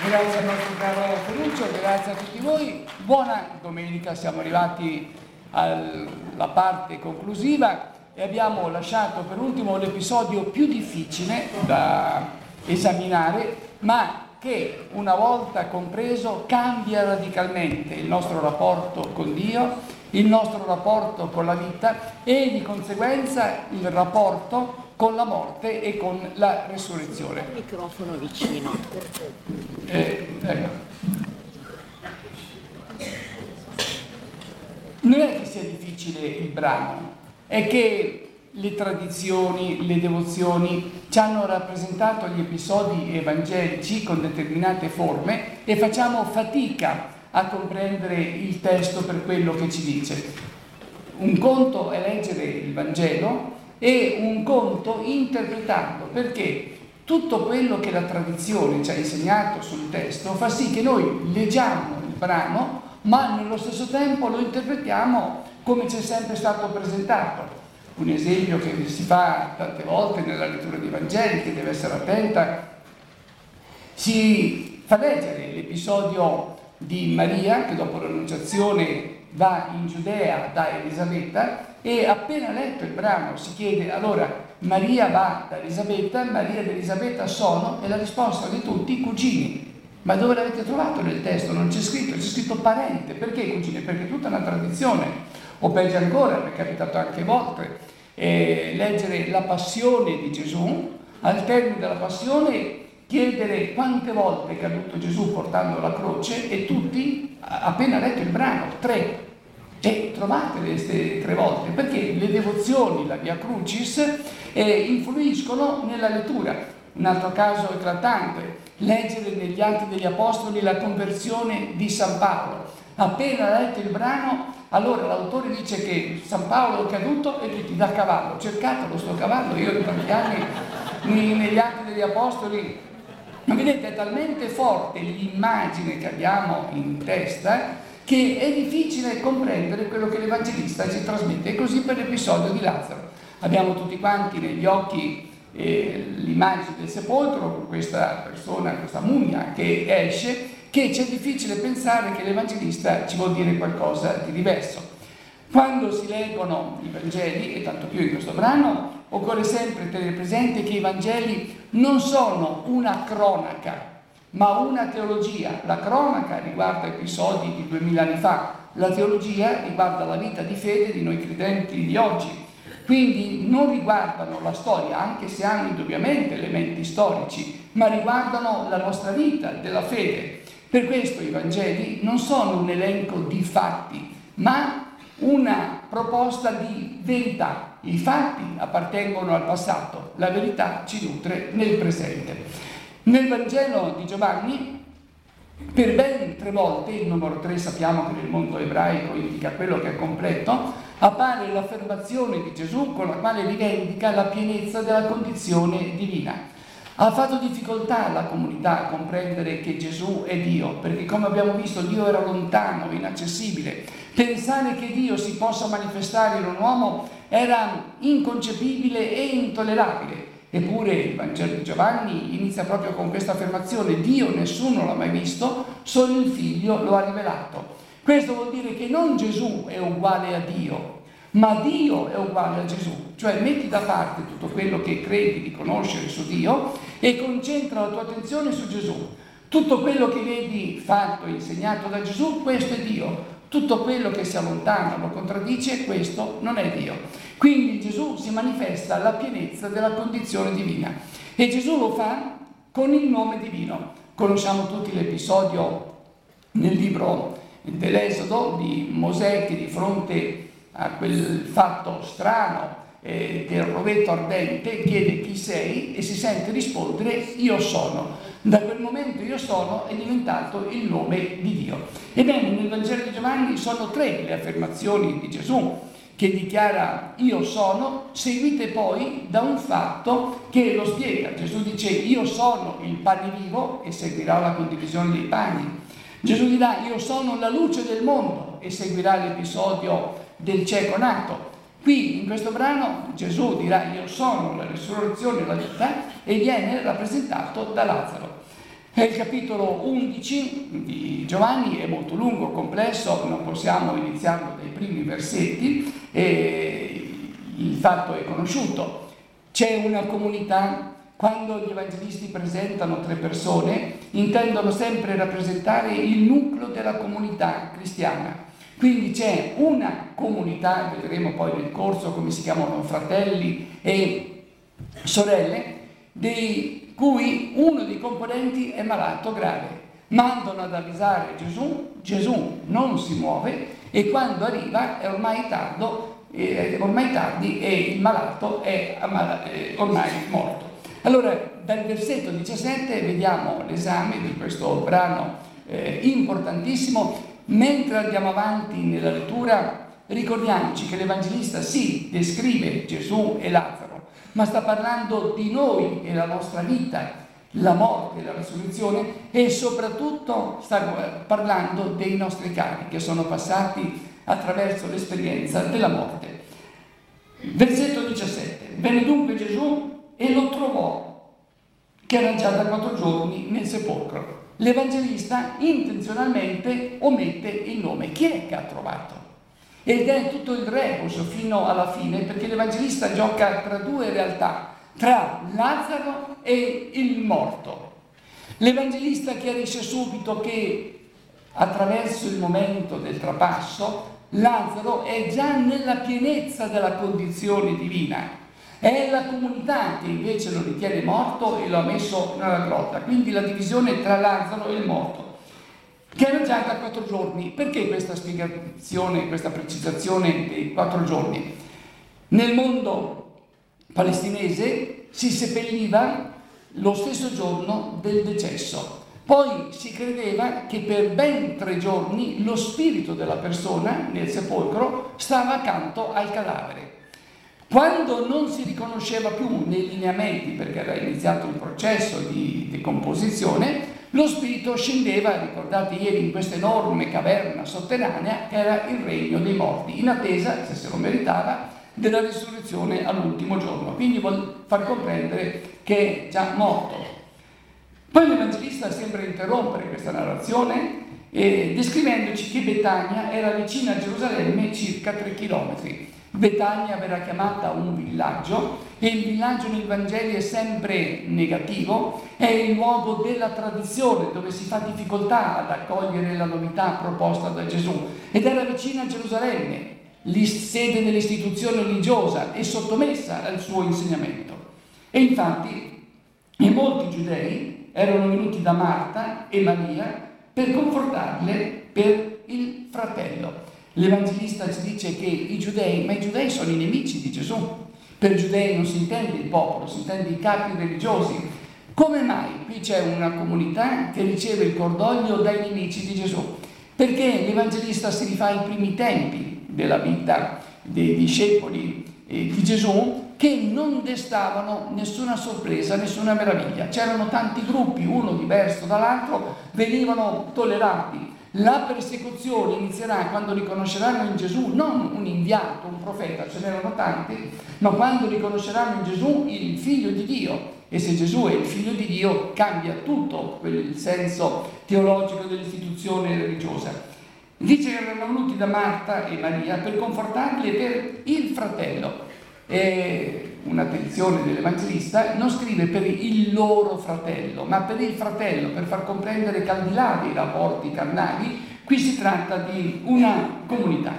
Grazie al nostro caro Ferruccio, grazie a tutti voi. Buona domenica, siamo arrivati alla parte conclusiva e abbiamo lasciato per ultimo l'episodio più difficile da esaminare, ma che una volta compreso cambia radicalmente il nostro rapporto con Dio, il nostro rapporto con la vita e di conseguenza il rapporto con la morte e con la resurrezione. Il microfono vicino. Non è che sia difficile il brano, è che le tradizioni, le devozioni ci hanno rappresentato gli episodi evangelici con determinate forme e facciamo fatica a comprendere il testo per quello che ci dice. Un conto è leggere il Vangelo e un conto interpretarlo, perché tutto quello che la tradizione ci ha insegnato sul testo fa sì che noi leggiamo il brano, ma nello stesso tempo lo interpretiamo come ci è sempre stato presentato. Un esempio che si fa tante volte nella lettura dei Vangeli, che deve essere attenta, si fa leggere l'episodio di Maria, che dopo l'annunciazione va in Giudea da Elisabetta, e appena letto il brano si chiede: allora Maria va da Elisabetta, Maria ed Elisabetta sono, e la risposta di tutti: cugini. Ma dove l'avete trovato nel testo? Non c'è scritto parente. Perché cugini? Perché è tutta una tradizione. O peggio ancora, mi è capitato anche volte leggere la passione di Gesù, al termine della passione chiedere quante volte è caduto Gesù portando la croce, e tutti, appena letto il brano, 3. E trovate queste 3 volte, perché le devozioni, la Via Crucis, influiscono nella lettura. Un altro caso eclatante, leggere negli Atti degli Apostoli la conversione di San Paolo. Appena letto il brano, allora l'autore dice che San Paolo è caduto e tutti da cavallo. Cercatelo sto cavallo, io in tanti anni negli Atti degli Apostoli. Ma vedete, è talmente forte l'immagine che abbiamo in testa che è difficile comprendere quello che l'Evangelista ci trasmette. E così per l'episodio di Lazzaro. Abbiamo tutti quanti negli occhi l'immagine del sepolcro con questa persona, questa mummia che esce, che c'è difficile pensare che l'Evangelista ci vuol dire qualcosa di diverso. Quando si leggono i Vangeli, e tanto più in questo brano, occorre sempre tenere presente che i Vangeli non sono una cronaca, ma una teologia. La cronaca riguarda episodi di 2000 anni fa, la teologia riguarda la vita di fede di noi credenti di oggi. Quindi non riguardano la storia, anche se hanno indubbiamente elementi storici, ma riguardano la nostra vita della fede. Per questo i Vangeli non sono un elenco di fatti, ma una proposta di verità. I fatti appartengono al passato, la verità ci nutre nel presente. Nel Vangelo di Giovanni, per ben 3 volte, il numero 3 sappiamo che nel mondo ebraico indica quello che è completo, appare l'affermazione di Gesù con la quale rivendica la pienezza della condizione divina. Ha fatto difficoltà la comunità a comprendere che Gesù è Dio, perché come abbiamo visto Dio era lontano, inaccessibile. Pensare che Dio si possa manifestare in un uomo era inconcepibile e intollerabile. Eppure il Vangelo di Giovanni inizia proprio con questa affermazione: Dio nessuno l'ha mai visto, solo il Figlio lo ha rivelato. Questo vuol dire che non Gesù è uguale a Dio, ma Dio è uguale a Gesù. Cioè metti da parte tutto quello che credi di conoscere su Dio e concentra la tua attenzione su Gesù. Tutto quello che vedi fatto e insegnato da Gesù, questo è Dio. Tutto quello che si allontana, lo contraddice, questo non è Dio. Quindi Gesù si manifesta alla pienezza della condizione divina. E Gesù lo fa con il nome divino. Conosciamo tutti l'episodio nel libro dell'Esodo di Mosè che di fronte a quel fatto strano del rovetto ardente chiede: chi sei? E si sente rispondere: io sono. Da quel momento io sono è diventato il nome di Dio. Ebbene, nel Vangelo di Giovanni sono 3 le affermazioni di Gesù che dichiara io sono, seguite poi da un fatto che lo spiega. Gesù dice: io sono il pane vivo, e seguirà la condivisione dei pani. Gesù dirà: io sono la luce del mondo, e seguirà l'episodio del cieco nato. Qui in questo brano Gesù dirà: io sono la risurrezione e la vita, e viene rappresentato da Lazzaro. È il capitolo 11 di Giovanni, è molto lungo, complesso, non possiamo iniziarlo dai primi versetti, il fatto è conosciuto. C'è una comunità, quando gli evangelisti presentano 3 persone, intendono sempre rappresentare il nucleo della comunità cristiana. Quindi c'è una comunità, vedremo poi nel corso come si chiamano fratelli e sorelle, di cui uno dei componenti è malato grave. Mandano ad avvisare Gesù, Gesù non si muove e quando arriva è ormai tardi e il malato è ormai morto. Allora, dal versetto 17 vediamo l'esame di questo brano importantissimo. Mentre andiamo avanti nella lettura, ricordiamoci che l'Evangelista sì descrive Gesù e Lazzaro, ma sta parlando di noi e la nostra vita, la morte e la risurrezione, e soprattutto sta parlando dei nostri cari che sono passati attraverso l'esperienza della morte. Versetto 17. Venne dunque Gesù e lo trovò, che era già da 4 giorni nel sepolcro. L'Evangelista intenzionalmente omette il nome. Chi è che ha trovato? Ed è tutto il rebus fino alla fine, perché l'Evangelista gioca tra 2 realtà, tra Lazzaro e il morto. L'Evangelista chiarisce subito che attraverso il momento del trapasso Lazzaro è già nella pienezza della condizione divina. È la comunità che invece lo ritiene morto e lo ha messo nella grotta. Quindi la divisione tra Lazzaro e il morto, che era già da 4 giorni. Perché questa spiegazione, questa precisazione dei 4 giorni? Nel mondo palestinese si seppelliva lo stesso giorno del decesso. Poi si credeva che per ben 3 giorni lo spirito della persona nel sepolcro stava accanto al cadavere. Quando non si riconosceva più nei lineamenti, perché era iniziato un processo di decomposizione, lo spirito scendeva, ricordate ieri, in questa enorme caverna sotterranea che era il regno dei morti, in attesa, se lo meritava, della risurrezione all'ultimo giorno. Quindi vuol far comprendere che è già morto. Poi l'Evangelista sembra interrompere questa narrazione descrivendoci che Betania era vicina a Gerusalemme circa 3 chilometri. Betania verrà chiamata un villaggio e il villaggio nei Vangeli è sempre negativo, è il luogo della tradizione dove si fa difficoltà ad accogliere la novità proposta da Gesù, ed era vicina a Gerusalemme, sede dell'istituzione religiosa e sottomessa al suo insegnamento. E infatti molti giudei erano venuti da Marta e Maria per confortarle per il fratello. L'Evangelista ci dice che i giudei sono i nemici di Gesù. Per giudei non si intende il popolo, si intende i capi religiosi. Come mai qui c'è una comunità che riceve il cordoglio dai nemici di Gesù? Perché l'Evangelista si rifà ai primi tempi della vita dei discepoli di Gesù, che non destavano nessuna sorpresa, nessuna meraviglia. C'erano tanti gruppi, uno diverso dall'altro, venivano tollerati. La persecuzione inizierà quando riconosceranno in Gesù non un inviato, un profeta, ce n'erano tanti, ma quando riconosceranno in Gesù il Figlio di Dio. E se Gesù è il Figlio di Dio, cambia tutto il senso teologico dell'istituzione religiosa. Dice che erano venuti da Marta e Maria per confortarle per il fratello. E un'attenzione dell'Evangelista, non scrive per il loro fratello, ma per il fratello, per far comprendere che al di là dei rapporti carnali, qui si tratta di una comunità.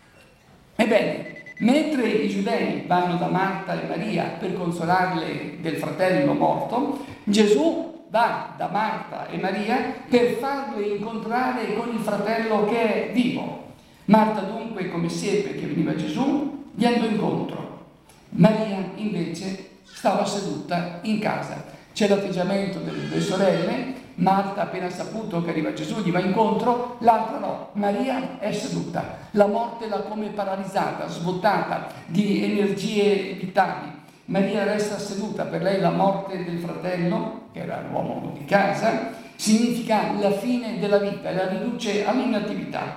Ebbene, mentre i giudei vanno da Marta e Maria per consolarle del fratello morto, Gesù va da Marta e Maria per farle incontrare con il fratello che è vivo. Marta dunque, come seppe che veniva Gesù, gli andò incontro. Maria invece stava seduta in casa. C'è l'atteggiamento delle 2 sorelle. Marta, appena saputo che arriva Gesù, gli va incontro, l'altra no. Maria è seduta. La morte l'ha come paralizzata, svuotata di energie vitali. Maria resta seduta. Per lei la morte del fratello, che era l'uomo di casa, significa la fine della vita e la riduce all'inattività.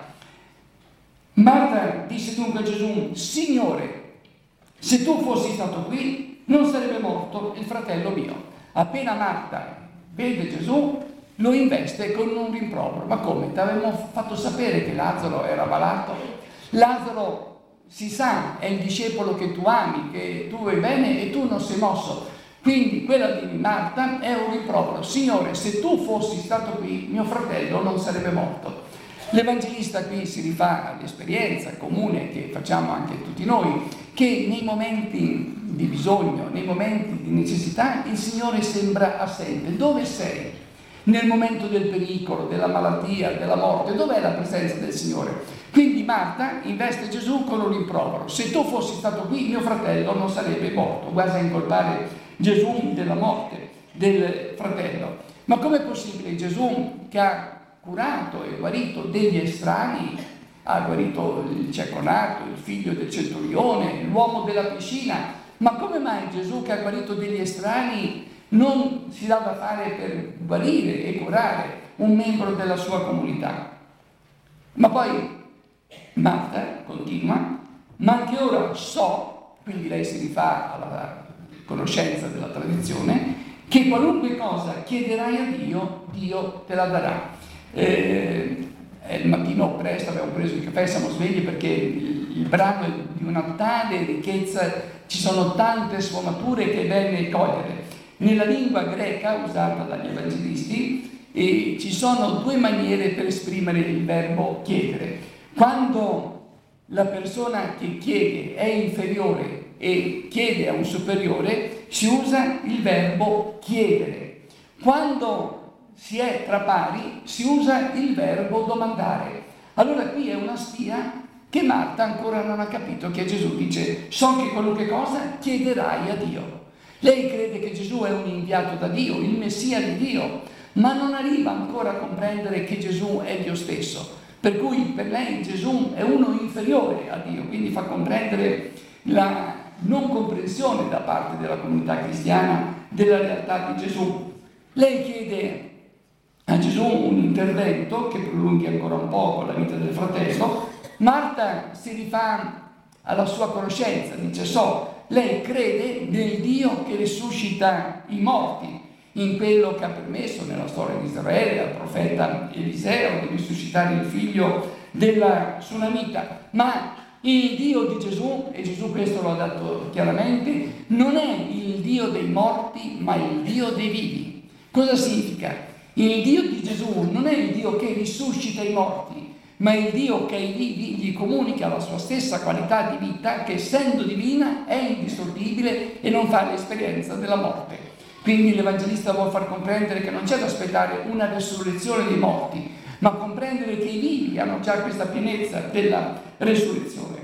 Marta disse dunque a Gesù: Signore, se tu fossi stato qui, non sarebbe morto il fratello mio. Appena Marta vede Gesù, lo investe con un rimprovero. Ma come? Ti avevamo fatto sapere che Lazzaro era malato? Lazzaro, si sa, è il discepolo che tu ami, che tu vuoi bene e tu non sei mosso. Quindi quella di Marta è un rimprovero. Signore, se tu fossi stato qui, mio fratello non sarebbe morto. L'Evangelista qui si rifà all'esperienza comune che facciamo anche tutti noi, che nei momenti di bisogno, nei momenti di necessità, il Signore sembra assente. Dove sei? Nel momento del pericolo, della malattia, della morte, dov'è la presenza del Signore? Quindi Marta investe Gesù con un rimprovero. Se tu fossi stato qui, mio fratello non sarebbe morto. Quasi a incolpare Gesù della morte del fratello. Ma com'è possibile Gesù, che ha curato e guarito degli estranei, ha guarito il cieco nato, il figlio del centurione, l'uomo della piscina, ma come mai Gesù, che ha guarito degli estranei, non si dà da fare per guarire e curare un membro della sua comunità? Ma poi Marta continua, ma anche ora so, quindi lei si rifà alla conoscenza della tradizione, che qualunque cosa chiederai a Dio, Dio te la darà. Il mattino presto abbiamo preso il caffè, siamo svegli perché il brano è di una tale ricchezza, ci sono tante sfumature che è bene cogliere. Nella lingua greca usata dagli evangelisti ci sono due maniere per esprimere il verbo chiedere. Quando la persona che chiede è inferiore e chiede a un superiore, si usa il verbo chiedere. Quando si è tra pari, si usa il verbo domandare. Allora qui è una spia che Marta ancora non ha capito, che Gesù dice: so che qualunque cosa chiederai a Dio. Lei crede che Gesù è un inviato da Dio, il Messia di Dio, ma non arriva ancora a comprendere che Gesù è Dio stesso. Per cui per lei Gesù è uno inferiore a Dio, quindi fa comprendere la non comprensione da parte della comunità cristiana della realtà di Gesù. Lei chiede a Gesù un intervento che prolunghi ancora un poco la vita del fratello. Marta si rifà alla sua conoscenza, dice: lei crede nel Dio che risuscita i morti, in quello che ha permesso nella storia di Israele al profeta Eliseo di risuscitare il figlio della Sunamita. Ma il Dio di Gesù, e Gesù questo lo ha detto chiaramente, non è il Dio dei morti, ma il Dio dei vivi. Cosa significa? Il Dio di Gesù non è il Dio che risuscita i morti, ma il Dio che ai vivi gli comunica la sua stessa qualità di vita, che essendo divina è indistruttibile e non fa l'esperienza della morte. Quindi l'Evangelista vuole far comprendere che non c'è da aspettare una resurrezione dei morti, ma comprendere che i vivi hanno già questa pienezza della resurrezione.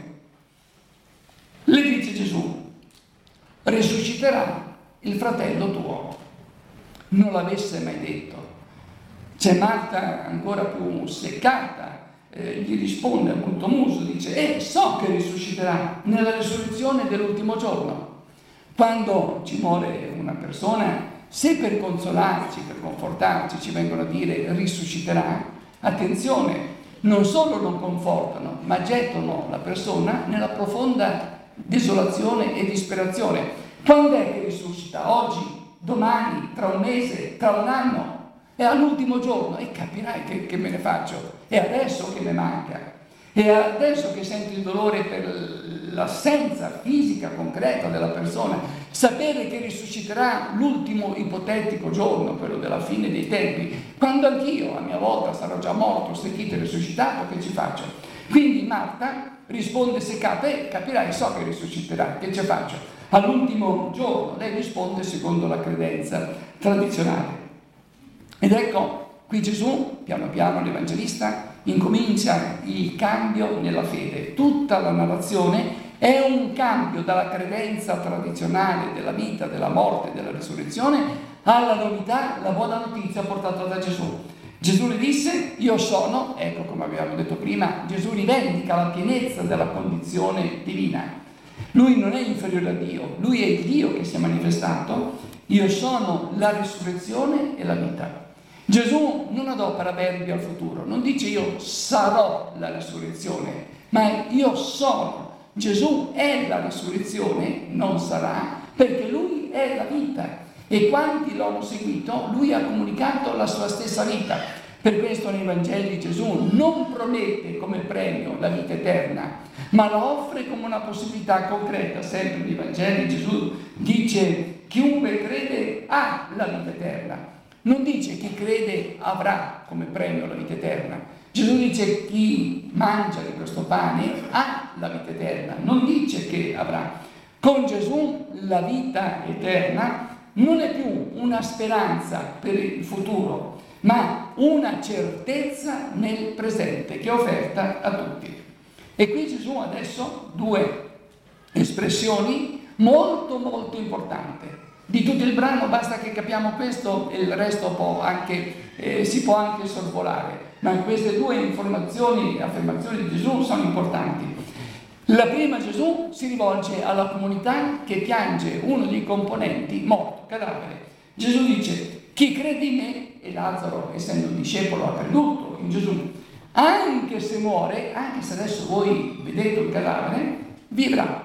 Le dice Gesù: risusciterà il fratello tuo. Non l'avesse mai detto. C'è Marta ancora più seccata, gli risponde a molto muso, dice: so che risusciterà nella risurrezione dell'ultimo giorno. Quando ci muore una persona, se per consolarci, per confortarci ci vengono a dire risusciterà, attenzione, non solo non confortano, ma gettano la persona nella profonda desolazione e disperazione. Quando è che risuscita? Oggi? Domani? Tra un mese? Tra un anno? È all'ultimo giorno e capirai che me ne faccio. È adesso che mi manca. È adesso che sento il dolore per l'assenza fisica concreta della persona. Sapere che risusciterà l'ultimo ipotetico giorno, quello della fine dei tempi, quando anch'io a mia volta sarò già morto, stecchito e risuscitato, che ci faccio? Quindi Marta risponde seccata: capirai, so che risusciterà, che ci faccio? All'ultimo giorno. Lei risponde secondo la credenza tradizionale. Ed ecco, qui Gesù, piano piano l'Evangelista, incomincia il cambio nella fede. Tutta la narrazione è un cambio dalla credenza tradizionale della vita, della morte, della risurrezione, alla novità, la buona notizia portata da Gesù. Gesù le disse: io sono, ecco come abbiamo detto prima, Gesù rivendica la pienezza della condizione divina. Lui non è inferiore a Dio, lui è il Dio che si è manifestato. Io sono la risurrezione e la vita. Gesù non adopera verbi al futuro, non dice io sarò la risurrezione, ma io sono. Gesù è la risurrezione, non sarà, perché lui è la vita. e quanti lo hanno seguito, lui ha comunicato la sua stessa vita. Per questo nei Vangeli Gesù non promette come premio la vita eterna, ma la offre come una possibilità concreta. Sempre nei Vangeli Gesù dice: chiunque crede ha la vita eterna. Non dice chi crede avrà come premio la vita eterna. Gesù dice: chi mangia di questo pane ha la vita eterna, non dice che avrà. Con Gesù la vita eterna non è più una speranza per il futuro, ma una certezza nel presente che è offerta a tutti. E qui Gesù adesso due espressioni molto molto importanti. Di tutto il brano basta che capiamo questo e il resto si può anche sorvolare, ma queste due informazioni e affermazioni di Gesù sono importanti. La prima, Gesù si rivolge alla comunità che piange uno dei componenti morto, cadavere. Gesù dice: chi crede in me, e Lazzaro, essendo un discepolo, ha creduto in Gesù, anche se muore, anche se adesso voi vedete il cadavere, vivrà.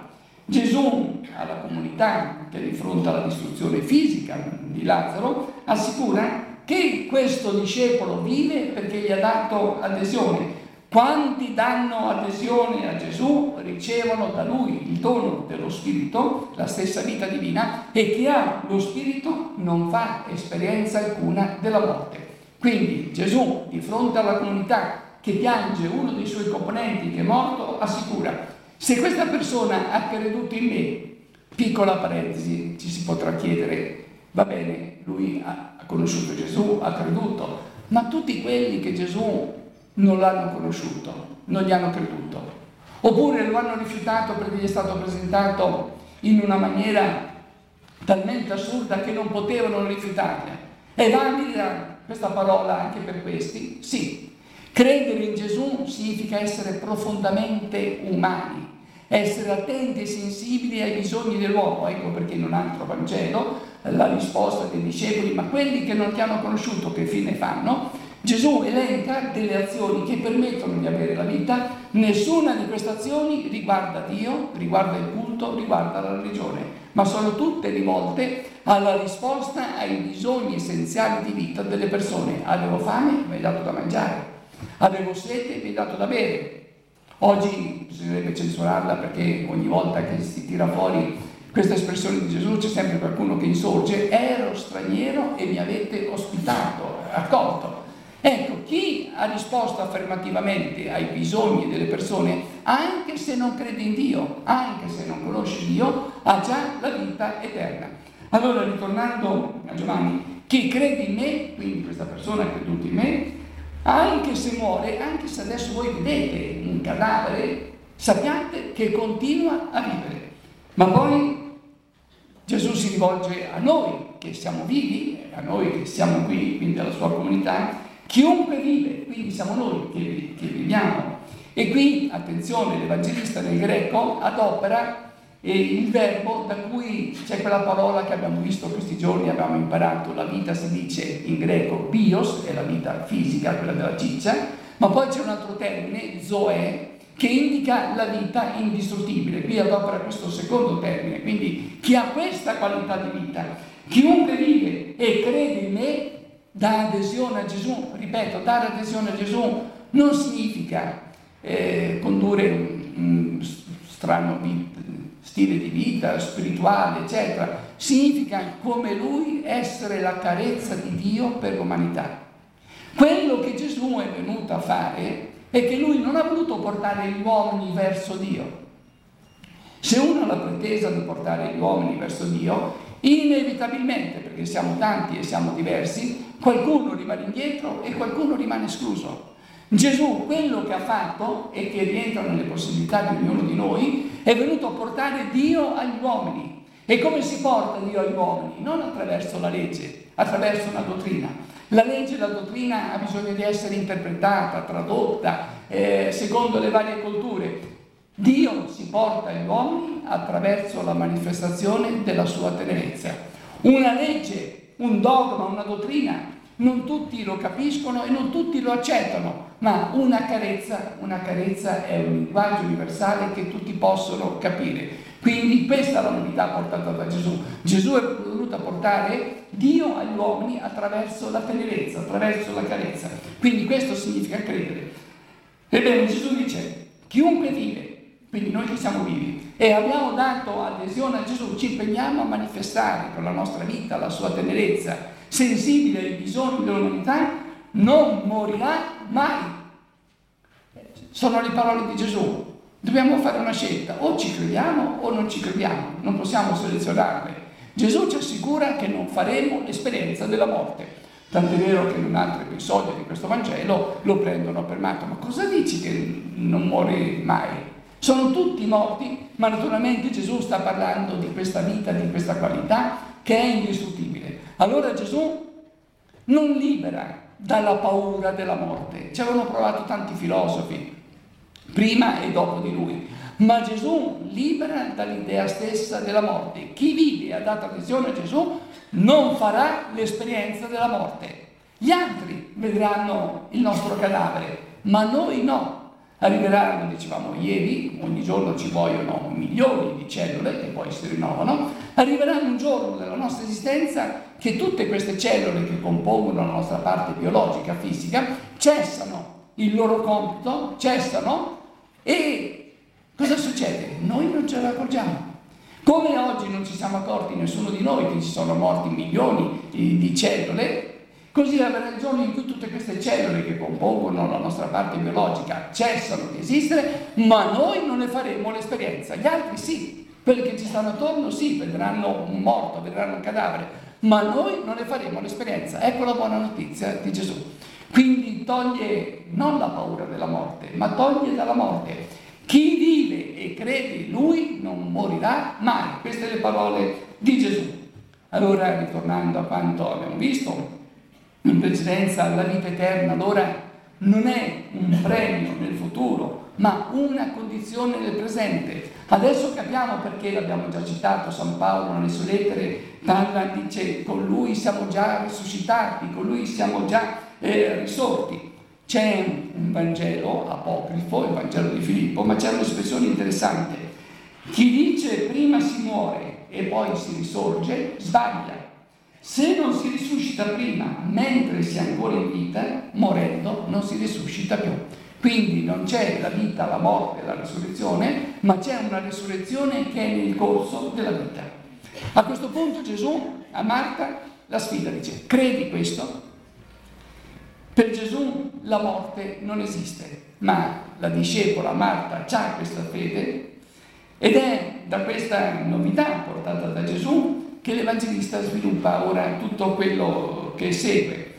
Gesù alla comunità che è di fronte alla distruzione fisica di Lazzaro assicura che questo discepolo vive perché gli ha dato adesione. Quanti danno adesione a Gesù ricevono da lui il dono dello Spirito, la stessa vita divina, e chi ha lo Spirito non fa esperienza alcuna della morte. Quindi Gesù, di fronte alla comunità che piange uno dei suoi componenti che è morto, assicura: se questa persona ha creduto in me, piccola parentesi, ci si potrà chiedere, va bene, lui ha conosciuto Gesù, ha creduto, ma tutti quelli che Gesù non l'hanno conosciuto, non gli hanno creduto, oppure lo hanno rifiutato perché gli è stato presentato in una maniera talmente assurda che non potevano rifiutarla. È valida questa parola anche per questi? Sì. Credere in Gesù significa essere profondamente umani, essere attenti e sensibili ai bisogni dell'uomo. Ecco perché in un altro Vangelo la risposta dei discepoli: ma quelli che non ti hanno conosciuto che fine fanno? Gesù elenca delle azioni che permettono di avere la vita. Nessuna di queste azioni riguarda Dio, riguarda il culto, riguarda la religione, ma sono tutte rivolte alla risposta ai bisogni essenziali di vita delle persone. Avevo fame, mi hai dato da mangiare; avevo sete, mi hai dato da bere. Oggi bisognerebbe censurarla perché ogni volta che si tira fuori questa espressione di Gesù c'è sempre qualcuno che insorge: ero straniero e mi avete ospitato, accolto. Ecco, chi ha risposto affermativamente ai bisogni delle persone, anche se non crede in Dio, anche se non conosce Dio, ha già la vita eterna. Allora, ritornando a Giovanni, chi crede in me, quindi questa persona ha creduto in me, anche se muore, anche se adesso voi vedete un cadavere, sappiate che continua a vivere. Ma poi Gesù si rivolge a noi che siamo vivi, a noi che siamo qui, quindi alla sua comunità. Chiunque vive, quindi siamo noi che viviamo. E qui, attenzione, l'Evangelista nel greco adopera il verbo da cui c'è quella parola che abbiamo visto questi giorni, abbiamo imparato. La vita si dice in greco bios, è la vita fisica, quella della ciccia, ma poi c'è un altro termine, zoe, che indica la vita indistruttibile. Qui adopera questo secondo termine, quindi chi ha questa qualità di vita, chiunque vive e crede in me, dà adesione a Gesù. Ripeto, dare adesione a Gesù non significa condurre un strano stile di vita spirituale, eccetera. Significa, come lui, essere la carezza di Dio per l'umanità. Quello che Gesù è venuto a fare è che lui non ha voluto portare gli uomini verso Dio. Se uno ha la pretesa di portare gli uomini verso Dio, inevitabilmente, perché siamo tanti e siamo diversi, qualcuno rimane indietro e qualcuno rimane escluso. Gesù quello che ha fatto, e che rientra nelle possibilità di ognuno di noi, è venuto a portare Dio agli uomini. E come si porta Dio agli uomini? Non attraverso la legge, attraverso una dottrina. La legge e la dottrina ha bisogno di essere interpretata, tradotta, secondo le varie culture. Dio si porta agli uomini attraverso la manifestazione della sua tenerezza. Una legge, un dogma, una dottrina, non tutti lo capiscono e non tutti lo accettano, ma una carezza è un linguaggio universale che tutti possono capire. Quindi questa è la novità portata da Gesù. Gesù è venuto voluta portare Dio agli uomini attraverso la tenerezza, attraverso la carezza. Quindi questo significa credere. Ebbene, Gesù dice, chiunque vive, quindi noi che siamo vivi, e abbiamo dato adesione a Gesù, ci impegniamo a manifestare con la nostra vita la sua tenerezza, sensibile ai bisogni dell'umanità, non morirà mai. Sono le parole di Gesù. Dobbiamo fare una scelta, o ci crediamo o non ci crediamo, non possiamo selezionarle. Gesù ci assicura che non faremo l'esperienza della morte. Tant'è vero che in un altro episodio di questo Vangelo lo prendono per matto. Ma cosa dici che non muori mai? Sono tutti morti, ma naturalmente Gesù sta parlando di questa vita, di questa qualità che è indistruttibile. Allora Gesù non libera dalla paura della morte. Ci avevano provato tanti filosofi, prima e dopo di lui, ma Gesù libera dall'idea stessa della morte. Chi vive e ha dato adesione a Gesù non farà l'esperienza della morte. Gli altri vedranno il nostro cadavere, ma noi no. Arriveranno, dicevamo ieri, ogni giorno ci vogliono milioni di cellule che poi si rinnovano, arriveranno un giorno nella nostra esistenza che tutte queste cellule che compongono la nostra parte biologica, fisica, cessano il loro compito, cessano, e cosa succede? Noi non ce ne accorgiamo. Come oggi non ci siamo accorti nessuno di noi che ci sono morti milioni di cellule, così avrà il giorno in cui tutte queste cellule che compongono la nostra parte biologica cessano di esistere, ma noi non ne faremo l'esperienza. Gli altri sì, quelli che ci stanno attorno sì, vedranno un morto, vedranno un cadavere, ma noi non ne faremo l'esperienza. Ecco la buona notizia di Gesù. Quindi toglie non la paura della morte, ma toglie dalla morte. Chi vive e crede in Lui non morirà mai. Queste sono le parole di Gesù. Allora, ritornando a quanto abbiamo visto in precedenza, la vita eterna allora non è un premio nel futuro, ma una condizione nel presente. Adesso capiamo perché, l'abbiamo già citato, San Paolo nelle sue lettere parla, dice, con Lui siamo già risuscitati, con Lui siamo già risorti. C'è un Vangelo apocrifo, il Vangelo di Filippo, ma c'è un'espressione interessante. Chi dice prima si muore e poi si risorge, sbaglia. Se non si risuscita prima, mentre si è ancora in vita, morendo non si risuscita più. Quindi non c'è la vita, la morte, la risurrezione, ma c'è una risurrezione che è nel corso della vita. A questo punto Gesù a Marta la sfida, dice, credi questo? Per Gesù la morte non esiste, ma la discepola Marta ha questa fede ed è da questa novità portata da Gesù che l'Evangelista sviluppa ora tutto quello che segue.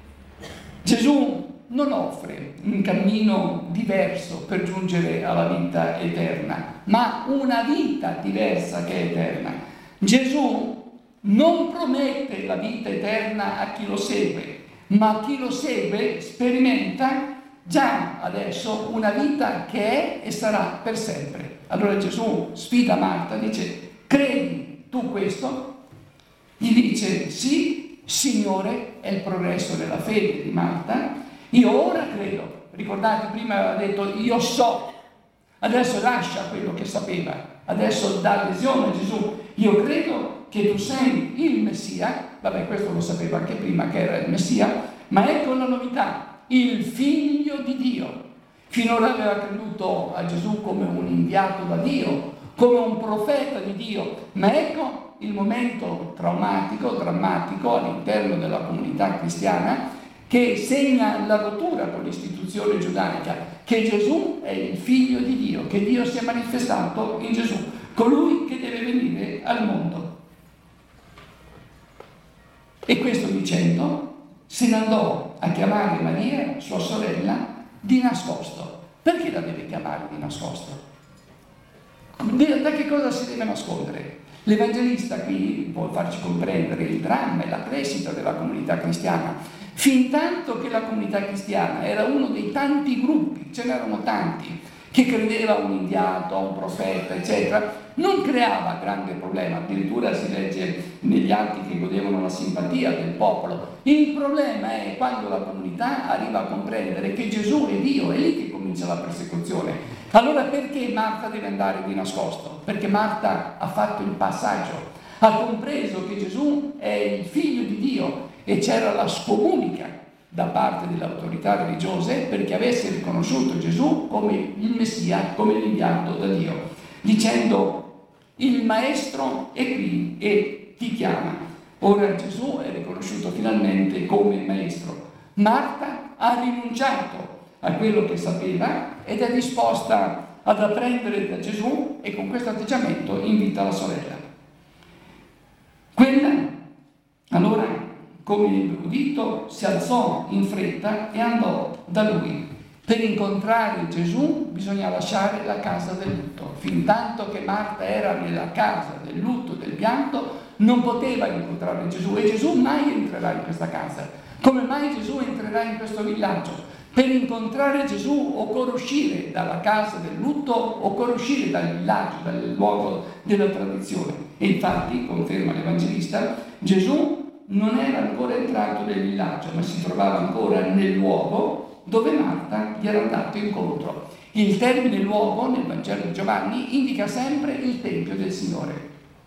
Gesù non offre un cammino diverso per giungere alla vita eterna, ma una vita diversa che è eterna. Gesù non promette la vita eterna a chi lo segue, ma chi lo segue sperimenta già adesso una vita che è e sarà per sempre. Allora Gesù sfida Marta, dice, credi tu questo? Gli dice, sì, Signore, è il progresso della fede di Marta, io ora credo. Ricordate, prima aveva detto, io so, adesso lascia quello che sapeva, adesso dà adesione a Gesù, io credo che tu sei il Messia. Vabbè, questo lo sapeva anche prima che era il Messia, ma ecco la novità, il Figlio di Dio. Finora aveva creduto a Gesù come un inviato da Dio, come un profeta di Dio, ma ecco il momento traumatico, drammatico all'interno della comunità cristiana che segna la rottura con l'istituzione giudaica, che Gesù è il Figlio di Dio, che Dio si è manifestato in Gesù, colui che deve venire al mondo. E questo dicendo se ne andò a chiamare Maria, sua sorella, di nascosto. Perché la deve chiamare di nascosto? Da che cosa si deve nascondere? L'Evangelista qui vuole farci comprendere il dramma e la crescita della comunità cristiana. Fintanto che la comunità cristiana era uno dei tanti gruppi, ce n'erano tanti, che credeva a un inviato, a un profeta, eccetera, non creava grande problema. Addirittura si legge negli atti che godevano la simpatia del popolo. Il problema è quando la comunità arriva a comprendere che Gesù è Dio, è lì che comincia la persecuzione. Allora perché Marta deve andare di nascosto? Perché Marta ha fatto il passaggio, ha compreso che Gesù è il figlio di Dio e c'era la scomunica da parte delle autorità religiose perché avesse riconosciuto Gesù come il Messia, come l'inviato da Dio, dicendo: il Maestro è qui e ti chiama. Ora Gesù è riconosciuto finalmente come il Maestro. Marta ha rinunciato a quello che sapeva ed è disposta ad apprendere da Gesù e con questo atteggiamento invita la sorella. Quella, allora, come udito, si alzò in fretta e andò da lui. Per incontrare Gesù bisogna lasciare la casa del lutto. Fintanto che Marta era nella casa del lutto, del pianto, non poteva incontrare Gesù e Gesù mai entrerà in questa casa. Come mai Gesù entrerà in questo villaggio? Per incontrare Gesù occorre uscire dalla casa del lutto, occorre uscire dal villaggio, dal luogo della tradizione. E infatti, conferma l'Evangelista, Gesù non era ancora entrato nel villaggio, ma si trovava ancora nel luogo dove Marta gli era andato incontro. Il termine luogo nel Vangelo di Giovanni indica sempre il Tempio del Signore.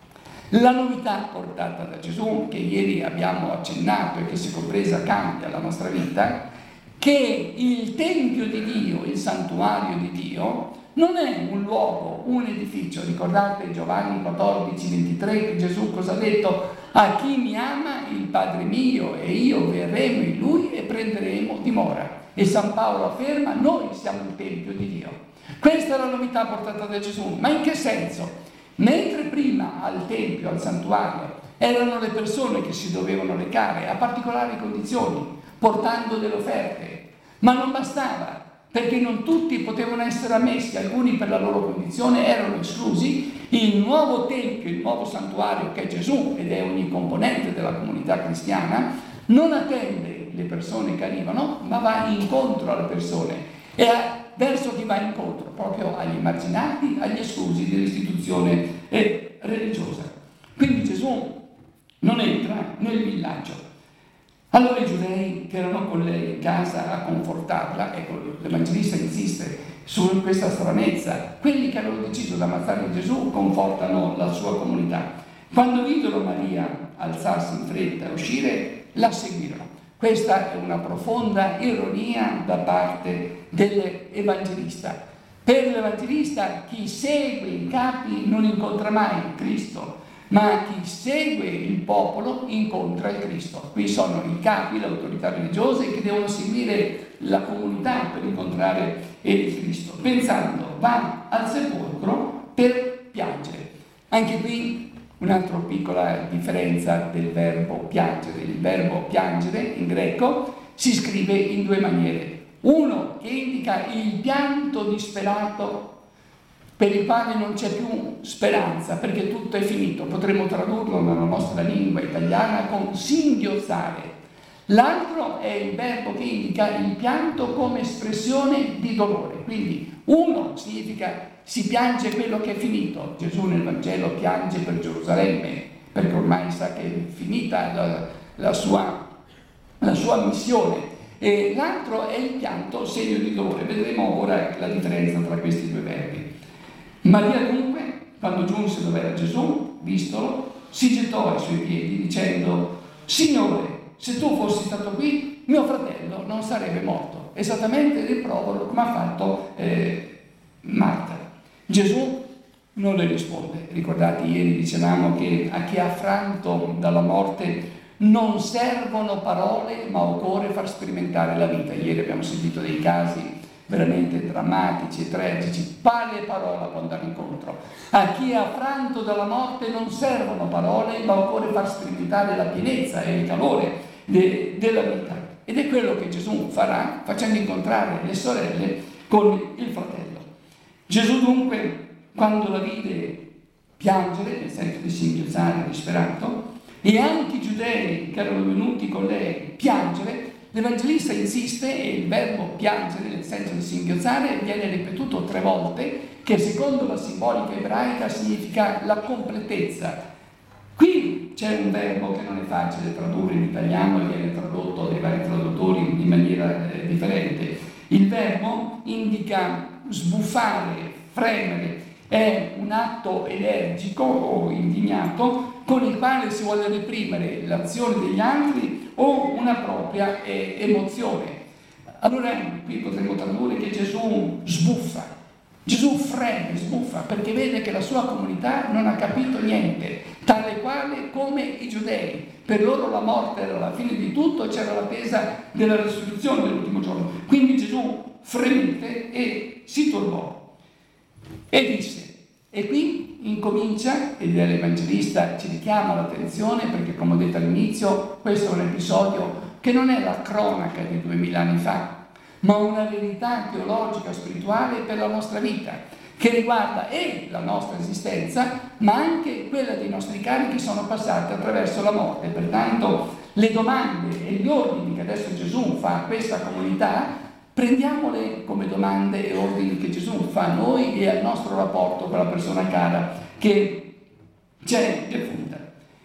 La novità portata da Gesù, che ieri abbiamo accennato e che si è compresa cambia la nostra vita, che il Tempio di Dio, il santuario di Dio, non è un luogo, un edificio. Ricordate Giovanni 14:23 che Gesù cosa ha detto? A chi mi ama, il Padre mio e io verremo in lui e prenderemo dimora. E San Paolo afferma: noi siamo il Tempio di Dio. Questa è la novità portata da Gesù. Ma in che senso? Mentre prima al Tempio, al santuario, erano le persone che si dovevano recare a particolari condizioni, portando delle offerte, ma non bastava, perché non tutti potevano essere ammessi, alcuni per la loro condizione erano esclusi. Il nuovo Tempio, il nuovo santuario che è Gesù ed è ogni componente della comunità cristiana, non attende le persone che arrivano, ma va incontro alle persone e verso chi va incontro, proprio agli emarginati, agli esclusi dell'istituzione religiosa. Quindi Gesù non entra nel villaggio. Allora i giudei che erano con lei in casa a confortarla, ecco, l'Evangelista insiste su questa stranezza, quelli che avevano deciso di ammazzare Gesù confortano la sua comunità. Quando videro Maria alzarsi in fretta e uscire, la seguirono. Questa è una profonda ironia da parte dell'Evangelista. Per l'Evangelista chi segue i capi non incontra mai Cristo, ma chi segue il popolo incontra il Cristo. Qui sono i capi, le autorità religiose che devono seguire la comunità per incontrare il Cristo. Pensando, va al sepolcro per piangere. Anche qui un'altra piccola differenza del verbo piangere. Il verbo piangere in greco si scrive in due maniere. Uno che indica il pianto disperato per il quale non c'è più speranza, perché tutto è finito. Potremmo tradurlo nella nostra lingua italiana con singhiozzare. L'altro è il verbo che indica il pianto come espressione di dolore. Quindi uno significa si piange quello che è finito. Gesù nel Vangelo piange per Gerusalemme, perché ormai sa che è finita la sua missione. E l'altro è il pianto segno di dolore. Vedremo ora la differenza tra questi due verbi. Maria dunque, quando giunse dove era Gesù, vistolo, si gettò ai suoi piedi dicendo: Signore, se tu fossi stato qui, mio fratello non sarebbe morto. Esattamente il rimprovero come ha fatto Marta. Gesù non le risponde. Ricordate, ieri dicevamo che a chi è affranto dalla morte non servono parole, ma occorre far sperimentare la vita. Ieri abbiamo sentito dei casi veramente drammatici e tragici. Quale parola può andare incontro? A chi è affranto dalla morte non servono parole, ma occorre far sperimentare la pienezza e il calore della vita. Ed è quello che Gesù farà, facendo incontrare le sorelle con il fratello. Gesù dunque, quando la vide piangere, nel senso di singhiozzare, disperato, e anche i giudei che erano venuti con lei piangere, l'Evangelista insiste e il verbo piangere, nel senso di singhiozzare, viene ripetuto 3 volte, che secondo la simbolica ebraica significa la completezza. Qui c'è un verbo che non è facile tradurre in italiano e viene tradotto dai vari traduttori in maniera differente. Il verbo indica sbuffare, fremere, è un atto energico o indignato con il quale si vuole reprimere l'azione degli altri o una propria emozione. Allora qui potremmo tradurre che Gesù sbuffa, Gesù freme, sbuffa, perché vede che la sua comunità non ha capito niente, tale quale come i giudei. Per loro la morte era la fine di tutto e c'era l'attesa della risurrezione dell'ultimo giorno. Quindi Gesù fremente e si turbò e disse, e qui incomincia, ed l'Evangelista ci richiama l'attenzione perché, come ho detto all'inizio, questo è un episodio che non è la cronaca di 2000 anni fa, ma una verità teologica, spirituale per la nostra vita, che riguarda la nostra esistenza, ma anche quella dei nostri cari che sono passati attraverso la morte. Pertanto le domande e gli ordini che adesso Gesù fa a questa comunità, prendiamole come domande e ordini che Gesù fa a noi e al nostro rapporto con la persona cara che c'è defunta.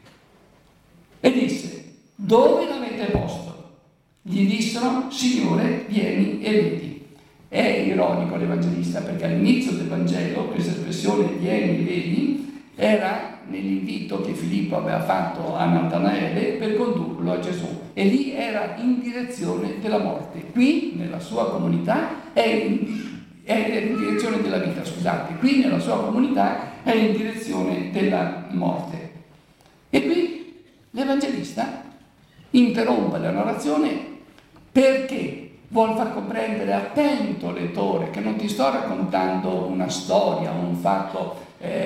E disse, dove l'avete posto? Gli dissero, Signore, vieni e vedi. È ironico l'Evangelista perché all'inizio del Vangelo questa espressione vieni e vedi era nell'invito che Filippo aveva fatto a Natanaele per condurlo a Gesù, e lì era in direzione della morte. Qui nella sua comunità è in direzione della vita, scusate, qui nella sua comunità è in direzione della morte. E qui l'Evangelista interrompe la narrazione perché vuol far comprendere, attento lettore, che non ti sto raccontando una storia, un fatto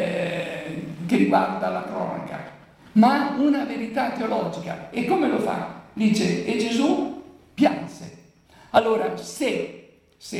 che riguarda la cronaca, ma una verità teologica. E come lo fa? Dice, e Gesù pianse. Allora, se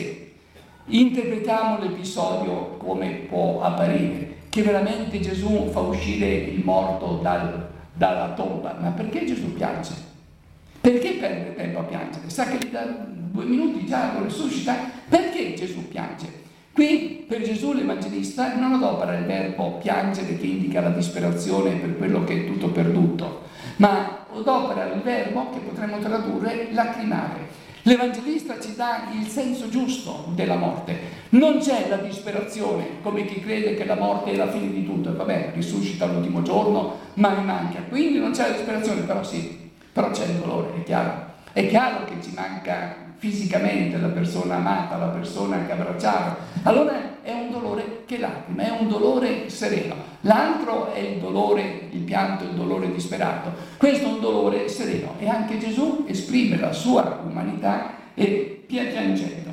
interpretiamo l'episodio come può apparire, che veramente Gesù fa uscire il morto dalla tomba, ma perché Gesù piange? Perché perde tempo a piangere? Sa che da 2 minuti già lo risuscita. Perché Gesù piange? Qui per Gesù l'Evangelista non adopera il verbo piangere che indica la disperazione per quello che è tutto perduto, ma adopera il verbo che potremmo tradurre lacrimare. L'Evangelista ci dà il senso giusto della morte. Non c'è la disperazione, come chi crede che la morte è la fine di tutto, e vabbè, risuscita l'ultimo giorno, ma mi manca. Quindi non c'è la disperazione, però c'è il dolore, è chiaro. È chiaro che ci manca fisicamente la persona amata, la persona che abbracciava. Allora è un dolore che lacrima, è un dolore sereno. L'altro è il dolore, il pianto, il dolore disperato. Questo è un dolore sereno. E anche Gesù esprime la sua umanità e piangendo.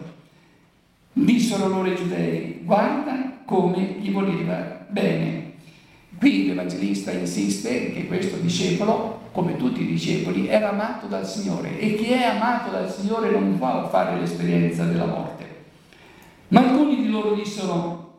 Dissero loro i giudei, guarda come gli voleva bene. Qui l'Evangelista insiste che questo discepolo, come tutti i discepoli, era amato dal Signore, e chi è amato dal Signore non può fare l'esperienza della morte. Ma alcuni di loro dissero,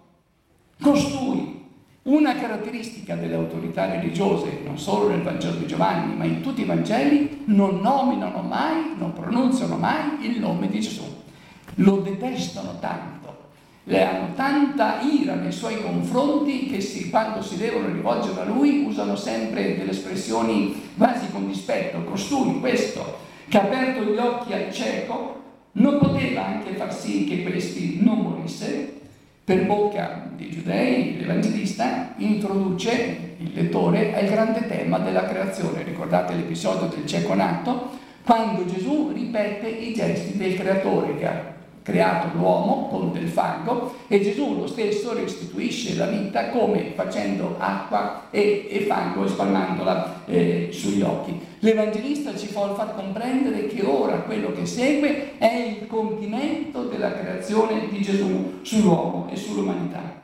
costui, una caratteristica delle autorità religiose, non solo nel Vangelo di Giovanni, ma in tutti i Vangeli, non nominano mai, non pronunciano mai il nome di Gesù. Lo detestano tanto. Le hanno tanta ira nei suoi confronti che quando si devono rivolgere a lui usano sempre delle espressioni quasi con dispetto. Costui, questo, che ha aperto gli occhi al cieco, non poteva anche far sì che questi non morisse? Per bocca dei giudei, l'Evangelista introduce il lettore al grande tema della creazione. Ricordate l'episodio del cieco nato, quando Gesù ripete i gesti del creatore che ha creato l'uomo con del fango, e Gesù lo stesso restituisce la vita come facendo acqua e fango e spalmandola sugli occhi. L'Evangelista ci vuol far comprendere che ora quello che segue è il compimento della creazione di Gesù sull'uomo e sull'umanità.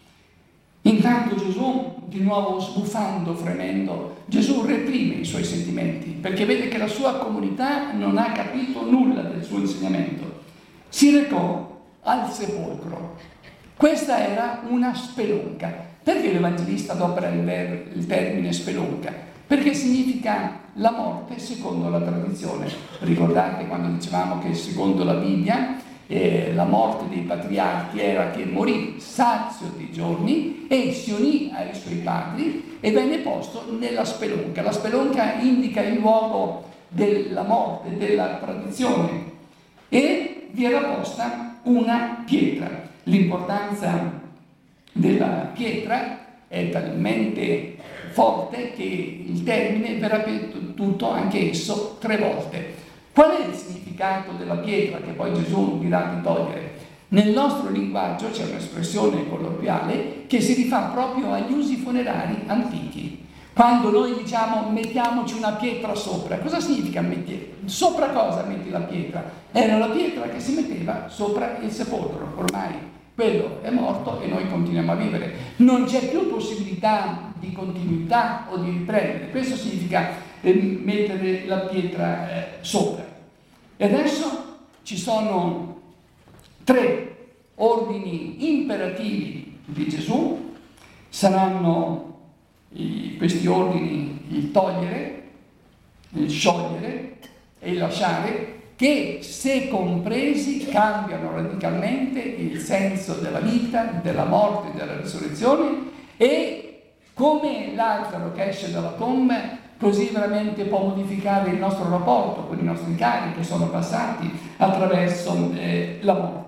Intanto Gesù, di nuovo sbuffando, fremendo, Gesù reprime i suoi sentimenti perché vede che la sua comunità non ha capito nulla del suo insegnamento. Si recò al sepolcro. Questa era una spelonca. Perché l'Evangelista adopera il termine spelonca? Perché significa la morte secondo la tradizione. Ricordate quando dicevamo che secondo la Bibbia la morte dei patriarchi era che morì sazio di giorni e si unì ai suoi padri e venne posto nella spelonca. La spelonca indica il luogo della morte, della tradizione, e vi era posta una pietra. L'importanza della pietra è talmente forte che il termine verrà ripetuto anche esso 3 volte. Qual è il significato della pietra che poi Gesù dirà di togliere? Nel nostro linguaggio c'è un'espressione colloquiale che si rifà proprio agli usi funerari antichi. Quando noi diciamo mettiamoci una pietra sopra, cosa significa sopra cosa metti la pietra? Era la pietra che si metteva sopra il sepolcro, ormai quello è morto e noi continuiamo a vivere. Non c'è più possibilità di continuità o di riprendere, questo significa mettere la pietra sopra. E adesso ci sono 3 ordini imperativi di Gesù, saranno questi ordini il togliere, il sciogliere e il lasciare, che se compresi cambiano radicalmente il senso della vita, della morte e della risurrezione, e come Lazzaro che esce dalla tomba, così veramente può modificare il nostro rapporto con i nostri cari che sono passati attraverso la morte.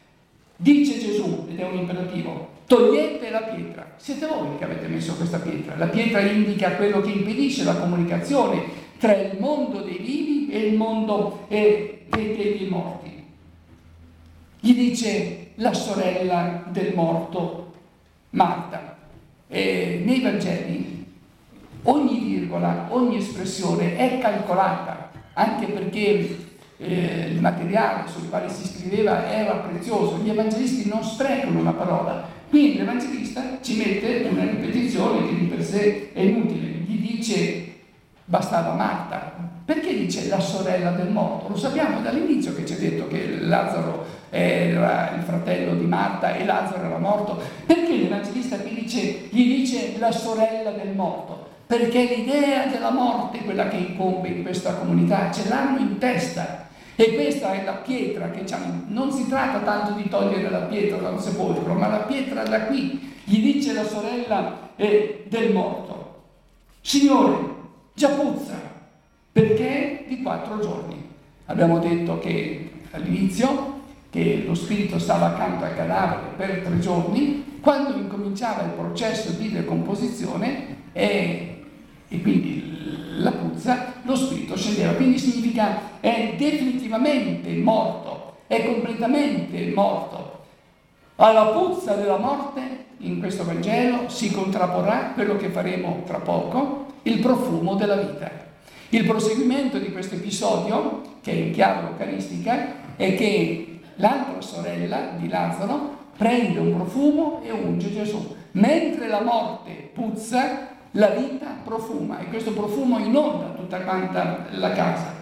Dice Gesù, ed è un imperativo: togliete la pietra. Siete voi che avete messo questa pietra. La pietra indica quello che impedisce la comunicazione tra il mondo dei vivi e il mondo dei morti. Gli dice la sorella del morto, Marta. Nei Vangeli ogni virgola, ogni espressione è calcolata, anche perché il materiale sul quale si scriveva era prezioso. Gli evangelisti non sprecano una parola. Quindi l'evangelista ci mette una ripetizione che di per sé è inutile. Gli dice bastava Marta. Perché dice la sorella del morto? Lo sappiamo dall'inizio che ci ha detto che Lazzaro era il fratello di Marta e Lazzaro era morto. Perché l'evangelista qui gli dice la sorella del morto? Perché l'idea della morte è quella che incombe in questa comunità, ce l'hanno in testa. E questa è la pietra che non si tratta tanto di togliere la pietra da un sepolcro, ma la pietra da qui. Gli dice la sorella del morto: Signore, già puzza, perché di 4 giorni. Abbiamo detto che all'inizio che lo spirito stava accanto al cadavere per 3 giorni, quando incominciava il processo di decomposizione e quindi la puzza, lo spirito scendeva. Quindi significa è definitivamente morto, è completamente morto. Alla puzza della morte, in questo Vangelo, si contrapporrà quello che faremo tra poco, il profumo della vita. Il proseguimento di questo episodio, che è in chiave eucaristica, è che l'altra sorella di Lazzaro prende un profumo e unge Gesù. Mentre la morte puzza, la vita profuma, e questo profumo inonda tutta quanta la casa.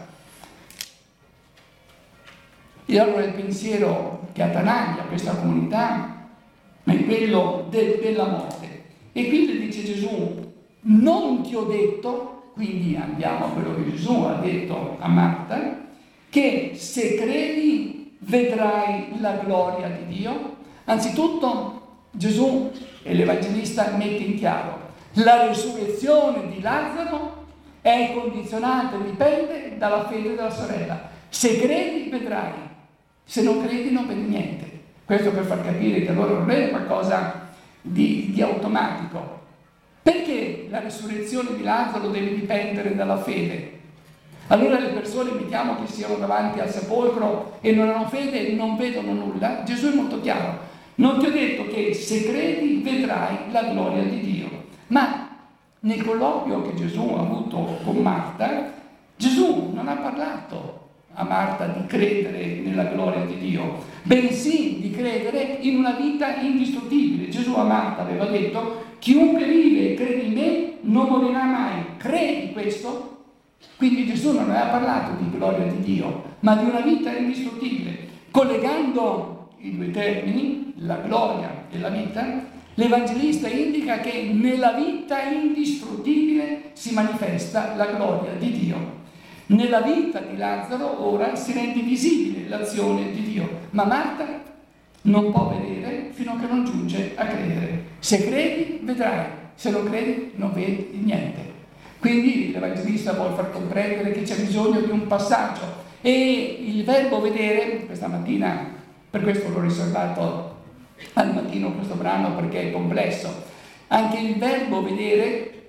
E allora il pensiero che attanaglia questa comunità è quello della morte. E quindi dice Gesù: non ti ho detto, quindi andiamo a quello che Gesù ha detto a Marta, che se credi vedrai la gloria di Dio. Anzitutto Gesù e l'Evangelista mette in chiaro: la resurrezione di Lazzaro è condizionata e dipende dalla fede della sorella. Se credi vedrai, se non credi non vedi niente. Questo per far capire che allora non è qualcosa di automatico. Perché la resurrezione di Lazzaro deve dipendere dalla fede? Allora le persone, mettiamo che siano davanti al sepolcro e non hanno fede e non vedono nulla. Gesù è molto chiaro: non ti ho detto che se credi vedrai la gloria di Dio. Ma nel colloquio che Gesù ha avuto con Marta, Gesù non ha parlato a Marta di credere nella gloria di Dio, bensì di credere in una vita indistruttibile. Gesù a Marta aveva detto: chiunque vive e crede in me non morirà mai. Credi questo? Quindi Gesù non aveva parlato di gloria di Dio, ma di una vita indistruttibile. Collegando i 2 termini, la gloria e la vita, l'Evangelista indica che nella vita indistruttibile si manifesta la gloria di Dio. Nella vita di Lazzaro ora si rende visibile l'azione di Dio, ma Marta non può vedere fino a che non giunge a credere. Se credi, vedrai; se non credi, non vedi niente. Quindi l'Evangelista vuole far comprendere che c'è bisogno di un passaggio. E il verbo vedere, questa mattina, per questo l'ho riservato al mattino questo brano perché è complesso, anche il verbo vedere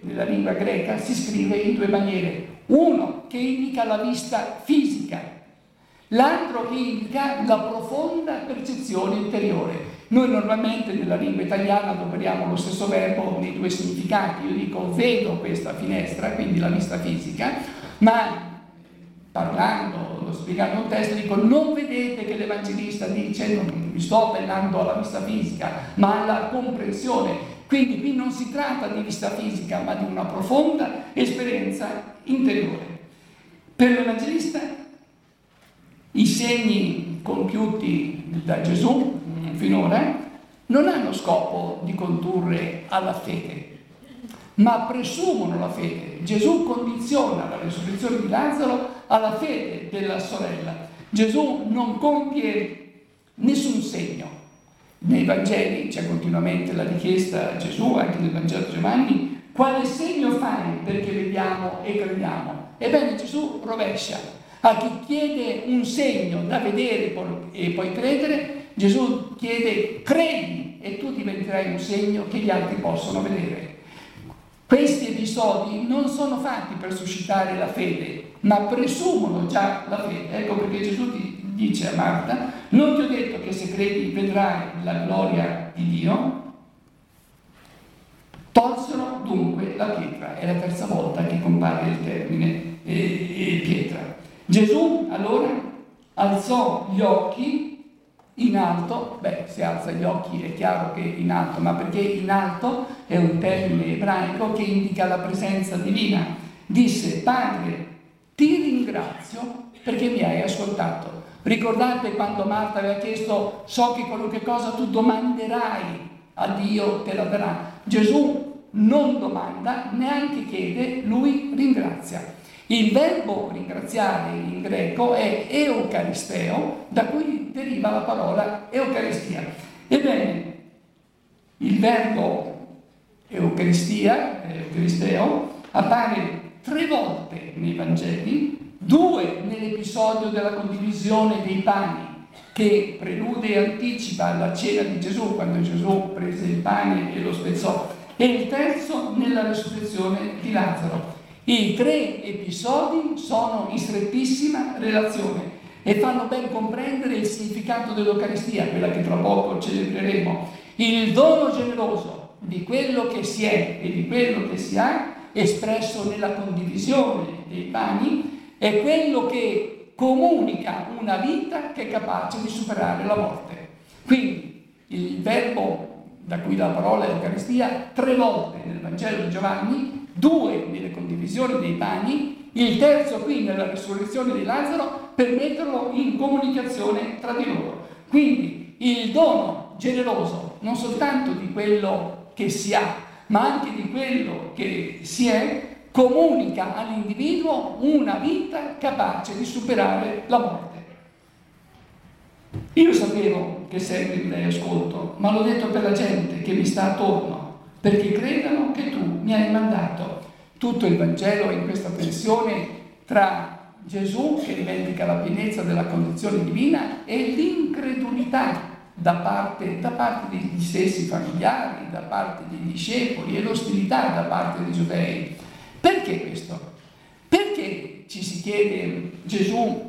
nella lingua greca si scrive in due maniere. Uno che indica la vista fisica, l'altro che indica la profonda percezione interiore. Noi normalmente nella lingua italiana adoperiamo lo stesso verbo nei due significati. Io dico vedo questa finestra, quindi la vista fisica, ma parlando, spiegando un testo, dico non vedete che l'Evangelista dice non mi sto appellando alla vista fisica, ma alla comprensione. Quindi qui non si tratta di vista fisica, ma di una profonda esperienza interiore. Per l'Evangelista i segni compiuti da Gesù finora non hanno scopo di condurre alla fede, ma presumono la fede. Gesù condiziona la risurrezione di Lazzaro alla fede della sorella. Gesù non compie nessun segno. Nei Vangeli c'è continuamente la richiesta a Gesù, anche nel Vangelo di Giovanni, quale segno fai perché vediamo e crediamo? Ebbene, Gesù rovescia. A chi chiede un segno da vedere e poi credere, Gesù chiede credi e tu diventerai un segno che gli altri possono vedere. Questi episodi non sono fatti per suscitare la fede, ma presumono già la fede. Ecco perché Gesù dice a Marta, non ti ho detto che se credi vedrai la gloria di Dio? Tolsero dunque la pietra. È la terza volta che compare il termine pietra. Gesù allora alzò gli occhi in alto. Se alza gli occhi è chiaro che in alto, ma perché in alto è un termine ebraico che indica la presenza divina. Disse, Padre, ti ringrazio perché mi hai ascoltato. Ricordate quando Marta aveva chiesto, so che qualunque cosa tu domanderai a Dio te la darà. Gesù non domanda, neanche chiede, lui ringrazia. Il verbo ringraziare in greco è eucaristeo, da cui deriva la parola eucaristia. Ebbene, il verbo eucaristeo, appare 3 volte nei Vangeli, 2 nell'episodio della condivisione dei pani, che prelude e anticipa la cena di Gesù, quando Gesù prese il pane e lo spezzò, e il terzo nella risurrezione di Lazzaro. I 3 episodi sono in strettissima relazione e fanno ben comprendere il significato dell'Eucaristia, quella che tra poco celebreremo. Il dono generoso di quello che si è e di quello che si ha, espresso nella condivisione dei pani, è quello che comunica una vita che è capace di superare la morte. Quindi il verbo da cui la parola Eucaristia 3 volte nel Vangelo di Giovanni, 2 nelle condivisioni dei pani, il terzo qui nella risurrezione di Lazzaro, per metterlo in comunicazione tra di loro. Quindi il dono generoso non soltanto di quello che si ha, ma anche di quello che si è, comunica all'individuo una vita capace di superare la morte. Io sapevo che sempre mi dai ascolto, ma l'ho detto per la gente che mi sta attorno, perché credano che tu mi hai mandato. Tutto il Vangelo è in questa tensione tra Gesù, che rivendica la pienezza della condizione divina, e l'incredulità da parte degli stessi familiari, da parte dei discepoli, e l'ostilità da parte dei giudei. Perché questo? Perché ci si chiede, Gesù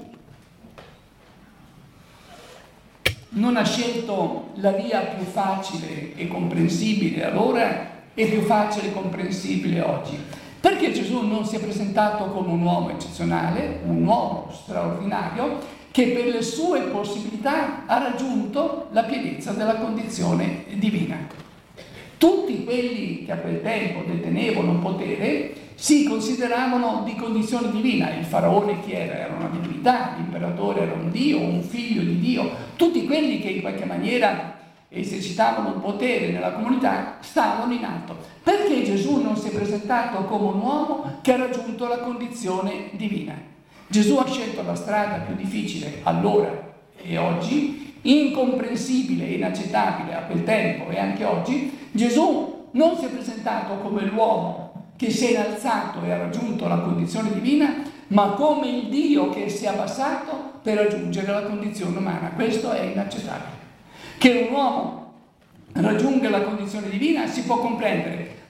non ha scelto la via più facile e comprensibile allora e più facile e comprensibile oggi? Perché Gesù non si è presentato come un uomo eccezionale, un uomo straordinario, che per le sue possibilità ha raggiunto la pienezza della condizione divina? Tutti quelli che a quel tempo detenevano potere si consideravano di condizione divina. Il faraone chi era? Era una divinità, l'imperatore era un dio, un figlio di Dio. Tutti quelli che in qualche maniera esercitavano un potere nella comunità stavano in alto. Perché Gesù non si è presentato come un uomo che ha raggiunto la condizione divina? Gesù ha scelto la strada più difficile allora e oggi, incomprensibile e inaccettabile a quel tempo e anche oggi. Gesù non si è presentato come l'uomo che si è innalzato e ha raggiunto la condizione divina, ma come il Dio che si è abbassato per raggiungere la condizione umana. Questo è inaccettabile. Che un uomo raggiunga la condizione divina si può comprendere,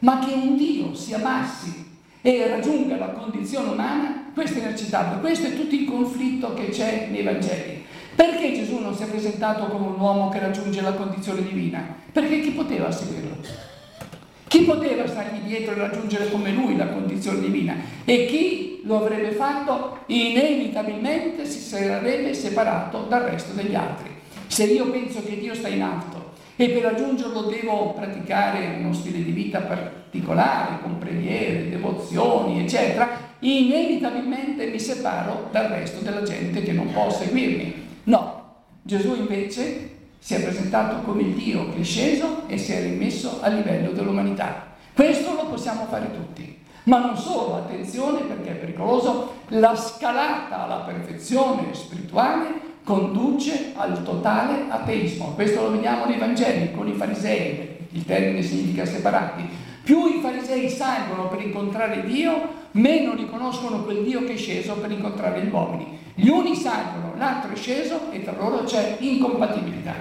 ma che un Dio si amassi e raggiunga la condizione umana, questo è inaccettabile. Questo è tutto il conflitto che c'è nei Vangeli. Perché Gesù non si è presentato come un uomo che raggiunge la condizione divina? Perché chi poteva seguirlo? Chi poteva stargli dietro e raggiungere come lui la condizione divina? E chi lo avrebbe fatto inevitabilmente si sarebbe separato dal resto degli altri. Se io penso che Dio sta in alto e per raggiungerlo devo praticare uno stile di vita particolare, con preghiere, devozioni, eccetera, inevitabilmente mi separo dal resto della gente che non può seguirmi. No, Gesù invece si è presentato come il Dio che è sceso e si è rimesso a livello dell'umanità. Questo lo possiamo fare tutti. Ma non solo, attenzione perché è pericoloso, la scalata alla perfezione spirituale conduce al totale ateismo. Questo lo vediamo nei Vangeli con i farisei, il termine significa separati. Più i farisei salgono per incontrare Dio, meno riconoscono quel Dio che è sceso per incontrare gli uomini. Gli uni salgono, l'altro è sceso e tra loro c'è incompatibilità.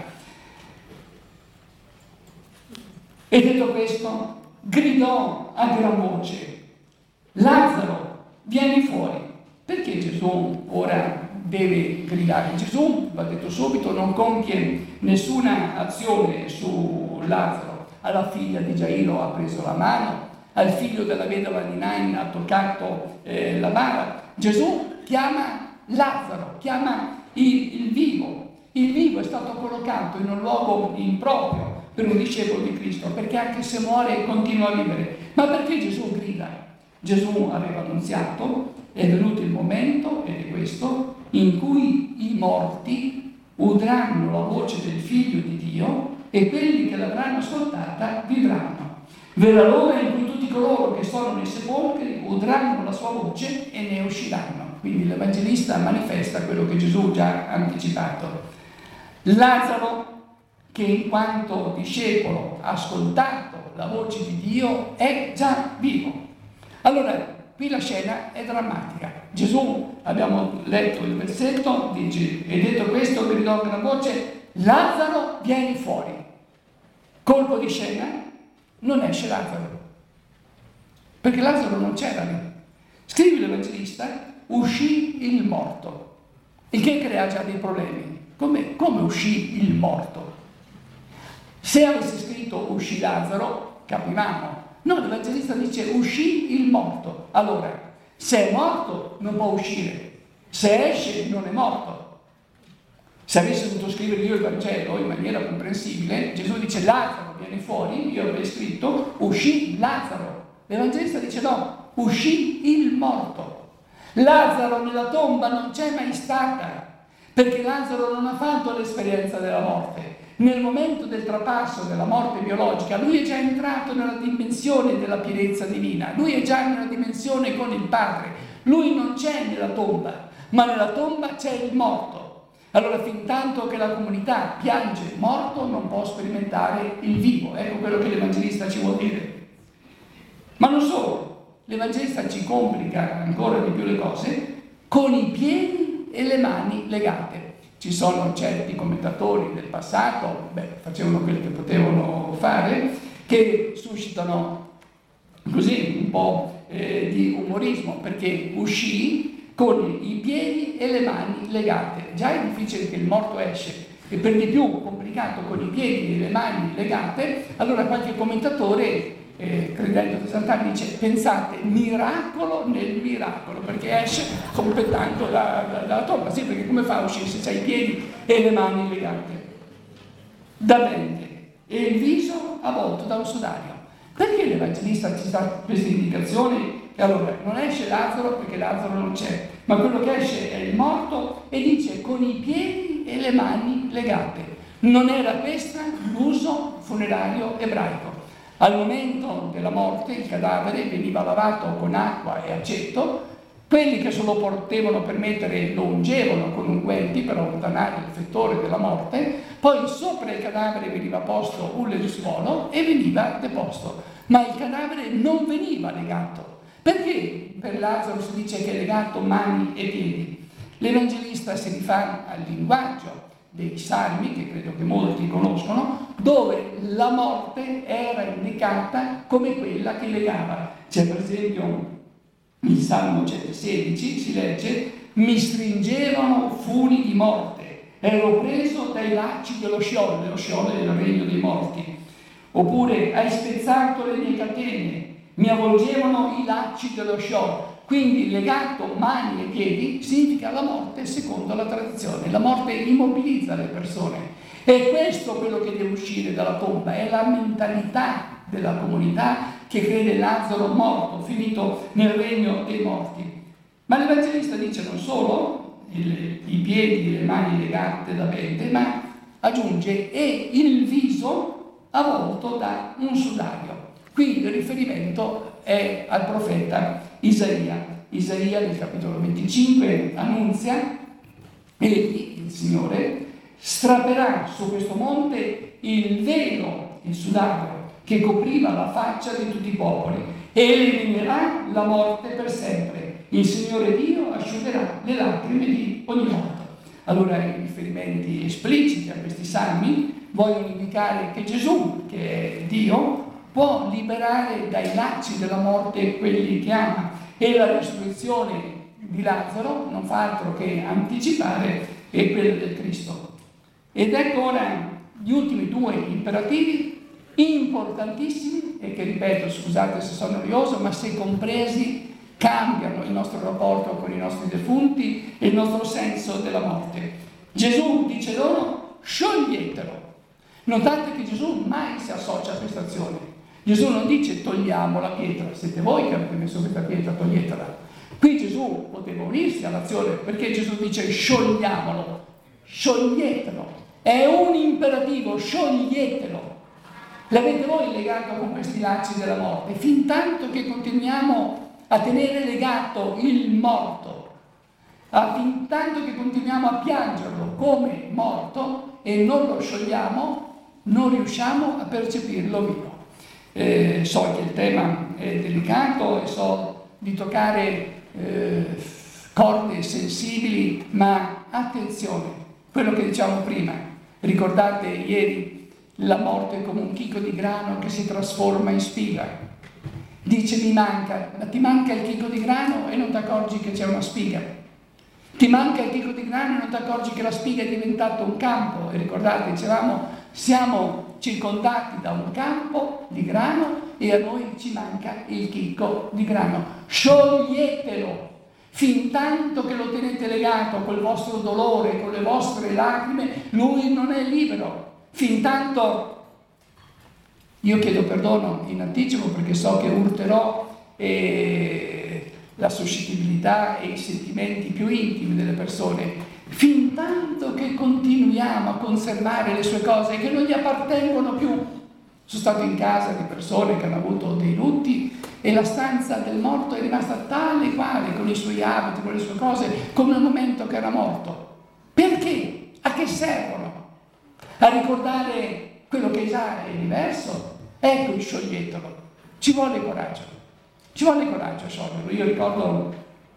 E detto questo, gridò a gran voce: Lazzaro, vieni fuori. Perché Gesù ora deve gridare? Gesù, va detto subito, non compie nessuna azione su Lazzaro. Alla figlia di Gairo ha preso la mano, al figlio della vedova di Nain ha toccato la bara. Gesù chiama Lazzaro, chiama il vivo. Il vivo è stato collocato in un luogo improprio per un discepolo di Cristo, perché anche se muore continua a vivere. Ma perché Gesù grida? Gesù aveva annunziato, è venuto il momento, ed è questo, in cui i morti udranno la voce del Figlio di Dio e quelli che l'avranno ascoltata vivranno. Verrà l'ora in cui tutti coloro che sono nei sepolcri udranno la sua voce e ne usciranno. Quindi l'Evangelista manifesta quello che Gesù già ha anticipato. Lazzaro, che in quanto discepolo ha ascoltato la voce di Dio, è già vivo. Allora, qui la scena è drammatica. Gesù, abbiamo letto il versetto, dice, e detto questo gridò a gran voce: Lazzaro, vieni fuori. Colpo di scena, non esce Lazzaro, perché Lazzaro non c'era lì. Scrive l'Evangelista: uscì il morto, il che crea già dei problemi. Come uscì il morto? Se avesse scritto uscì Lazzaro, capivamo. No, l'Evangelista dice uscì il morto. Allora, se è morto non può uscire, se esce non è morto. Se avessi dovuto scrivere io il Vangelo in maniera comprensibile, Gesù dice Lazzaro viene fuori, io avrei scritto uscì Lazzaro. L'Evangelista dice no, uscì il morto. Lazzaro nella tomba non c'è mai stata, perché Lazzaro non ha fatto l'esperienza della morte. Nel momento del trapasso della morte biologica, lui è già entrato nella dimensione della pienezza divina, lui è già nella dimensione con il Padre, lui non c'è nella tomba, ma nella tomba c'è il morto. Allora, fin tanto che la comunità piange il morto, non può sperimentare il vivo. Ecco quello che l'Evangelista ci vuol dire. Ma non solo, l'Evangelista ci complica ancora di più le cose con i piedi e le mani legate. Ci sono certi commentatori del passato, facevano quello che potevano fare, che suscitano così un po' di umorismo, perché uscì con i piedi e le mani legate. Già è difficile che il morto esce, e per di più complicato con i piedi e le mani legate. Allora qualche commentatore, credendo di esaltare, dice: pensate, miracolo nel miracolo, perché esce completando dalla tomba. Sì, perché come fa a uscire se c'ha i piedi e le mani legate? Da bende e il viso avvolto da un sudario. Perché l'Evangelista ci dà queste indicazioni? E allora non esce Lazzaro perché Lazzaro non c'è, ma quello che esce è il morto, e dice con i piedi e le mani legate. Non era questo l'uso funerario ebraico. Al momento della morte il cadavere veniva lavato con acqua e aceto. Quelli che se lo potevano permettere lo ungevano con unguenti per allontanare il fettore della morte. Poi sopra il cadavere veniva posto un lenzuolo e veniva deposto, ma il cadavere non veniva legato. Perché per Lazzaro si dice che è legato mani e piedi? L'Evangelista si rifà al linguaggio dei Salmi, che credo che molti conoscono, dove la morte era indicata come quella che legava. C'è per esempio il Salmo 116, si legge: mi stringevano funi di morte, ero preso dai lacci dello Sheol. Lo Sheol è il regno dei morti. Oppure: hai spezzato le mie catene, mi avvolgevano i lacci dello Sheol. Quindi legato mani e piedi significa la morte secondo la tradizione. La morte immobilizza le persone. E questo è quello che deve uscire dalla tomba, è la mentalità della comunità che crede Lazzaro morto, finito nel regno dei morti. Ma l'Evangelista dice non solo i piedi e le mani legate da bende, ma aggiunge e il viso avvolto da un sudario. Qui il riferimento è al profeta Isaia. Isaia nel capitolo 25 annunzia: egli, il Signore, strapperà su questo monte il velo, il sudario, che copriva la faccia di tutti i popoli, e eliminerà la morte per sempre. Il Signore Dio asciugherà le lacrime di ogni morto. Allora i riferimenti espliciti a questi salmi vogliono indicare che Gesù, che è Dio, può liberare dai lacci della morte quelli che ama, e la risurrezione di Lazzaro non fa altro che anticipare quella del Cristo. Ed ecco ora gli ultimi due imperativi importantissimi e che, ripeto, scusate se sono noioso, ma se compresi cambiano il nostro rapporto con i nostri defunti e il nostro senso della morte. Gesù dice loro: scioglietelo. Notate che Gesù mai si associa a questa azione. Gesù non dice togliamo la pietra, siete voi che avete messo questa pietra, toglietela. Qui Gesù poteva unirsi all'azione, perché Gesù dice sciogliamolo, scioglietelo. È un imperativo, scioglietelo. L'avete voi legato con questi lacci della morte, fin tanto che continuiamo a tenere legato il morto, fin tanto che continuiamo a piangerlo come morto e non lo sciogliamo, non riusciamo a percepirlo vivo. So che il tema è delicato e so di toccare corde sensibili, ma attenzione, quello che diciamo prima, ricordate ieri, la morte è come un chicco di grano che si trasforma in spiga. Dice mi manca, ma ti manca il chicco di grano e non ti accorgi che c'è una spiga. Ti manca il chicco di grano e non ti accorgi che la spiga è diventato un campo. E ricordate, dicevamo, siamo circondati da un campo di grano e a noi ci manca il chicco di grano. Scioglietelo, fin tanto che lo tenete legato col vostro dolore, con le vostre lacrime, lui non è libero. Fin tanto, io chiedo perdono in anticipo perché so che urterò la suscettibilità e i sentimenti più intimi delle persone. Fin tanto che continuiamo a conservare le sue cose che non gli appartengono più. Sono stato in casa di persone che hanno avuto dei lutti e la stanza del morto è rimasta tale e quale, con i suoi abiti, con le sue cose, come al momento che era morto. Perché? A che servono? A ricordare quello che già è diverso? Ecco, scioglietelo. Ci vuole coraggio a scioglierlo. Io ricordo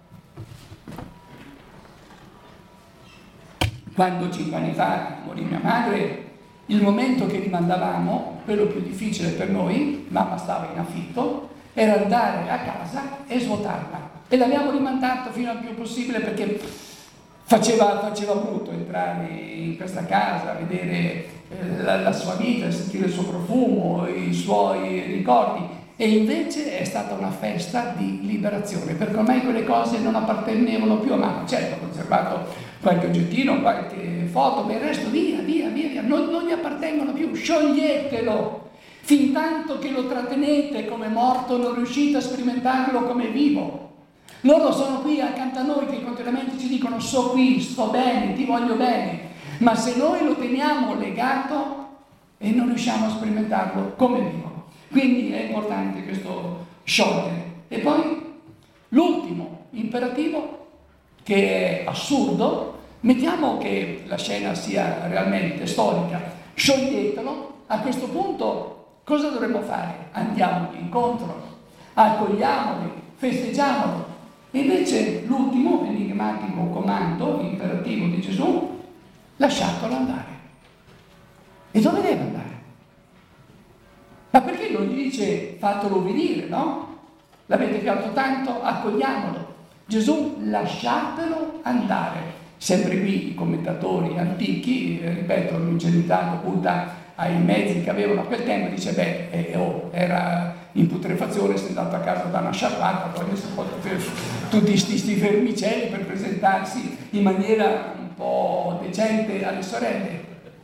quando 5 anni fa morì mia madre, il momento che rimandavamo, quello più difficile per noi, mamma stava in affitto, era andare a casa e svuotarla. E l'abbiamo rimandato fino al più possibile perché faceva brutto entrare in questa casa, vedere la sua vita, sentire il suo profumo, i suoi ricordi. E invece è stata una festa di liberazione, perché ormai quelle cose non appartenevano più a mamma. Certo, ho conservato qualche oggettino, qualche foto, ma il resto via, non gli appartengono più. Scioglietelo, fin tanto che lo trattenete come morto, non riuscite a sperimentarlo come vivo. Loro sono qui accanto a noi che continuamente ci dicono sto qui, sto bene, ti voglio bene, ma se noi lo teniamo legato e non riusciamo a sperimentarlo come vivo. Quindi è importante questo sciogliere. E poi l'ultimo imperativo, che è assurdo, mettiamo che la scena sia realmente storica, scioglietelo. A questo punto cosa dovremmo fare? Andiamogli incontro, accogliamoli, festeggiamolo. E invece l'ultimo enigmatico comando imperativo di Gesù lasciatelo andare. E dove deve andare? Ma perché non gli dice fatelo venire, no? L'avete pianto tanto? Accogliamolo. Gesù, lasciatelo andare. Sempre qui i commentatori antichi, ripeto, l'ingenuità dovuta ai mezzi che avevano a quel tempo, dice era in putrefazione, si è andato a casa da una sciarpata, poi adesso tutti questi vermicelli per presentarsi in maniera un po' decente alle sorelle.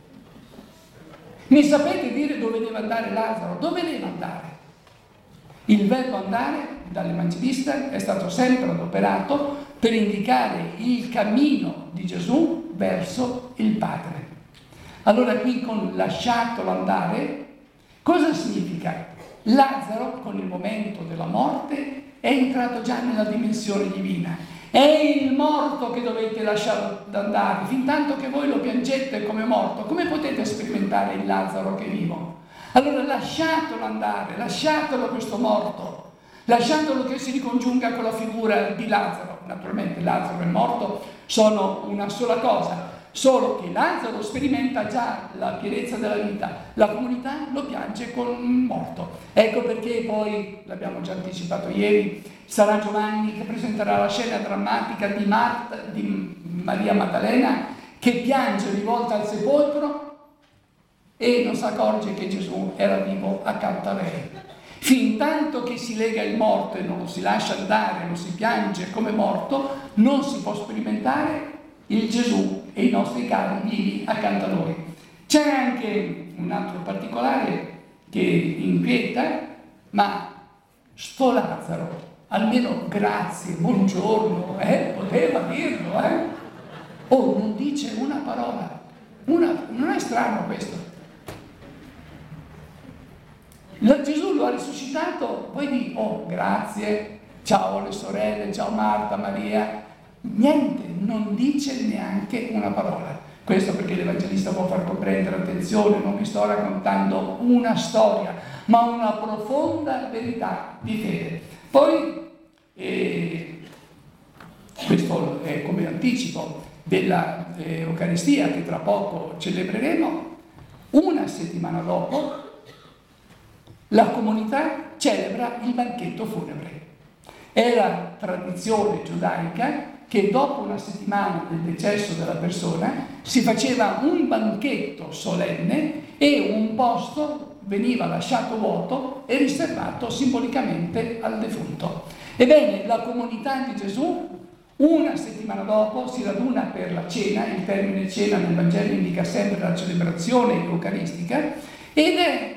Mi sapete dire dove deve andare Lazzaro? Dove deve andare? Il verbo andare dall'Evangelista è stato sempre adoperato per indicare il cammino di Gesù verso il Padre. Allora qui con lasciatelo andare, cosa significa? Lazzaro, con il momento della morte, è entrato già nella dimensione divina. È il morto che dovete lasciare andare, fin tanto che voi lo piangete come morto. Come potete sperimentare il Lazzaro che è vivo? Allora lasciatelo andare, lasciatelo questo morto, lasciatelo che si ricongiunga con la figura di Lazzaro. Naturalmente Lazzaro e il morto sono una sola cosa, solo che Lazzaro sperimenta già la pienezza della vita, la comunità lo piange con il morto. Ecco perché poi, l'abbiamo già anticipato ieri, sarà Giovanni che presenterà la scena drammatica di Maria Maddalena che piange rivolta al sepolcro e non si accorge che Gesù era vivo accanto a lei. Fin tanto che si lega il morto e non lo si lascia andare, non si piange come morto, non si può sperimentare il Gesù e i nostri cari vivi accanto a noi. C'è anche un altro particolare che inquieta, ma sto Lazzaro, almeno grazie, buongiorno, poteva dirlo, Oh, non dice una parola, non è strano questo. Gesù lo ha risuscitato, poi di grazie, ciao alle sorelle, ciao Marta, Maria, niente, non dice neanche una parola. Questo perché l'Evangelista può far comprendere, attenzione, non vi sto raccontando una storia, ma una profonda verità di fede. Poi, questo è come anticipo della Eucaristia che tra poco celebreremo, una settimana dopo la comunità celebra il banchetto funebre. È la tradizione giudaica che dopo una settimana del decesso della persona si faceva un banchetto solenne e un posto veniva lasciato vuoto e riservato simbolicamente al defunto. Ebbene, la comunità di Gesù una settimana dopo si raduna per la cena, il termine cena nel Vangelo indica sempre la celebrazione eucaristica, ed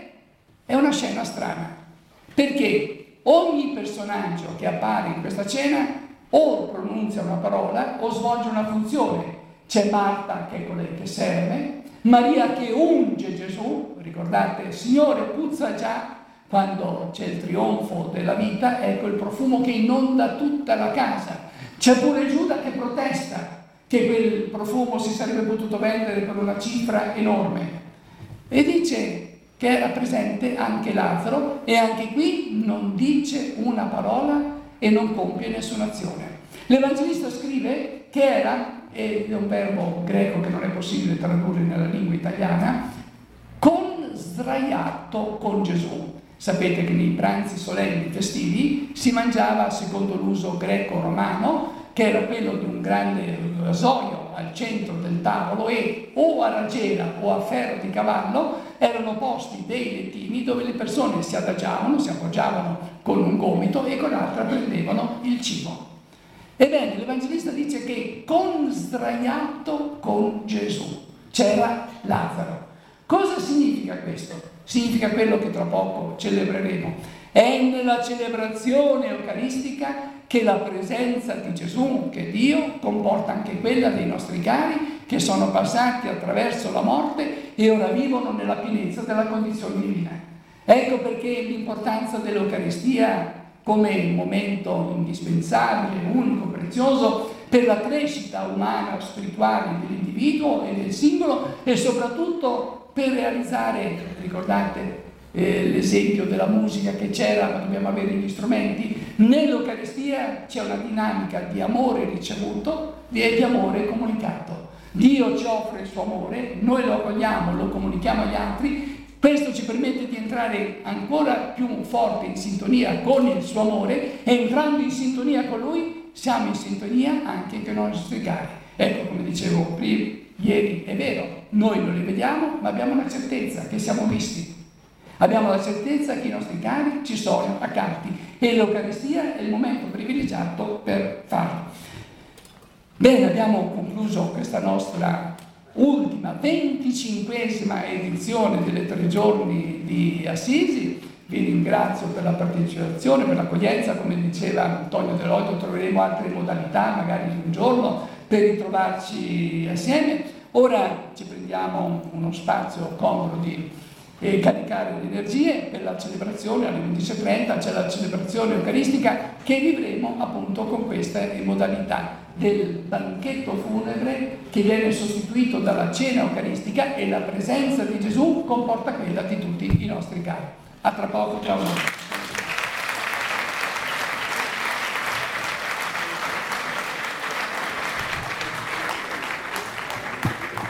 è una scena strana, perché ogni personaggio che appare in questa cena o pronuncia una parola o svolge una funzione. C'è Marta che è colei che serve, Maria che unge Gesù, ricordate, Signore puzza già, quando c'è il trionfo della vita, ecco il profumo che inonda tutta la casa. C'è pure Giuda che protesta che quel profumo si sarebbe potuto vendere per una cifra enorme, e dice che era presente anche Lazzaro, e anche qui non dice una parola e non compie nessuna azione. L'Evangelista scrive che era, è un verbo greco che non è possibile tradurre nella lingua italiana, con sdraiato con Gesù. Sapete che nei pranzi solenni festivi si mangiava secondo l'uso greco-romano, che era quello di un grande rasoio al centro del tavolo, e o a raggiera o a ferro di cavallo erano posti dei lettini dove le persone si adagiavano, si appoggiavano con un gomito e con l'altra prendevano il cibo. Ebbene, l'Evangelista dice che con sdraiato con Gesù c'era Lazzaro. Cosa significa questo? Significa quello che tra poco celebreremo. È nella celebrazione eucaristica che la presenza di Gesù, che è Dio, comporta anche quella dei nostri cari che sono passati attraverso la morte e ora vivono nella pienezza della condizione divina. Ecco perché l'importanza dell'Eucaristia come momento indispensabile, unico, prezioso per la crescita umana, spirituale dell'individuo e del singolo, e soprattutto per realizzare, ricordate l'esempio della musica che c'era, ma dobbiamo avere gli strumenti. Nell'Eucaristia c'è una dinamica di amore ricevuto e di amore comunicato. Dio ci offre il suo amore, noi lo accogliamo, lo comunichiamo agli altri. Questo ci permette di entrare ancora più forte in sintonia con il suo amore, e entrando in sintonia con lui siamo in sintonia anche con i nostri cari. Ecco, come dicevo ieri, è vero, noi non li vediamo, ma abbiamo la certezza che siamo visti. Abbiamo la certezza che i nostri cari ci sono accanti, e l'Eucaristia è il momento privilegiato per farlo. Bene, abbiamo concluso questa nostra ultima 25esima edizione delle 3 giorni di Assisi. Vi ringrazio per la partecipazione, per l'accoglienza. Come diceva Antonio Dell'Olio, troveremo altre modalità, magari un giorno, per ritrovarci assieme. Ora ci prendiamo uno spazio comodo di caricare le energie per la celebrazione. Alle 11:30 c'è la celebrazione eucaristica che vivremo appunto con queste modalità del banchetto funebre, che viene sostituito dalla cena eucaristica, e la presenza di Gesù comporta quella di tutti i nostri cari. A tra poco, ciao.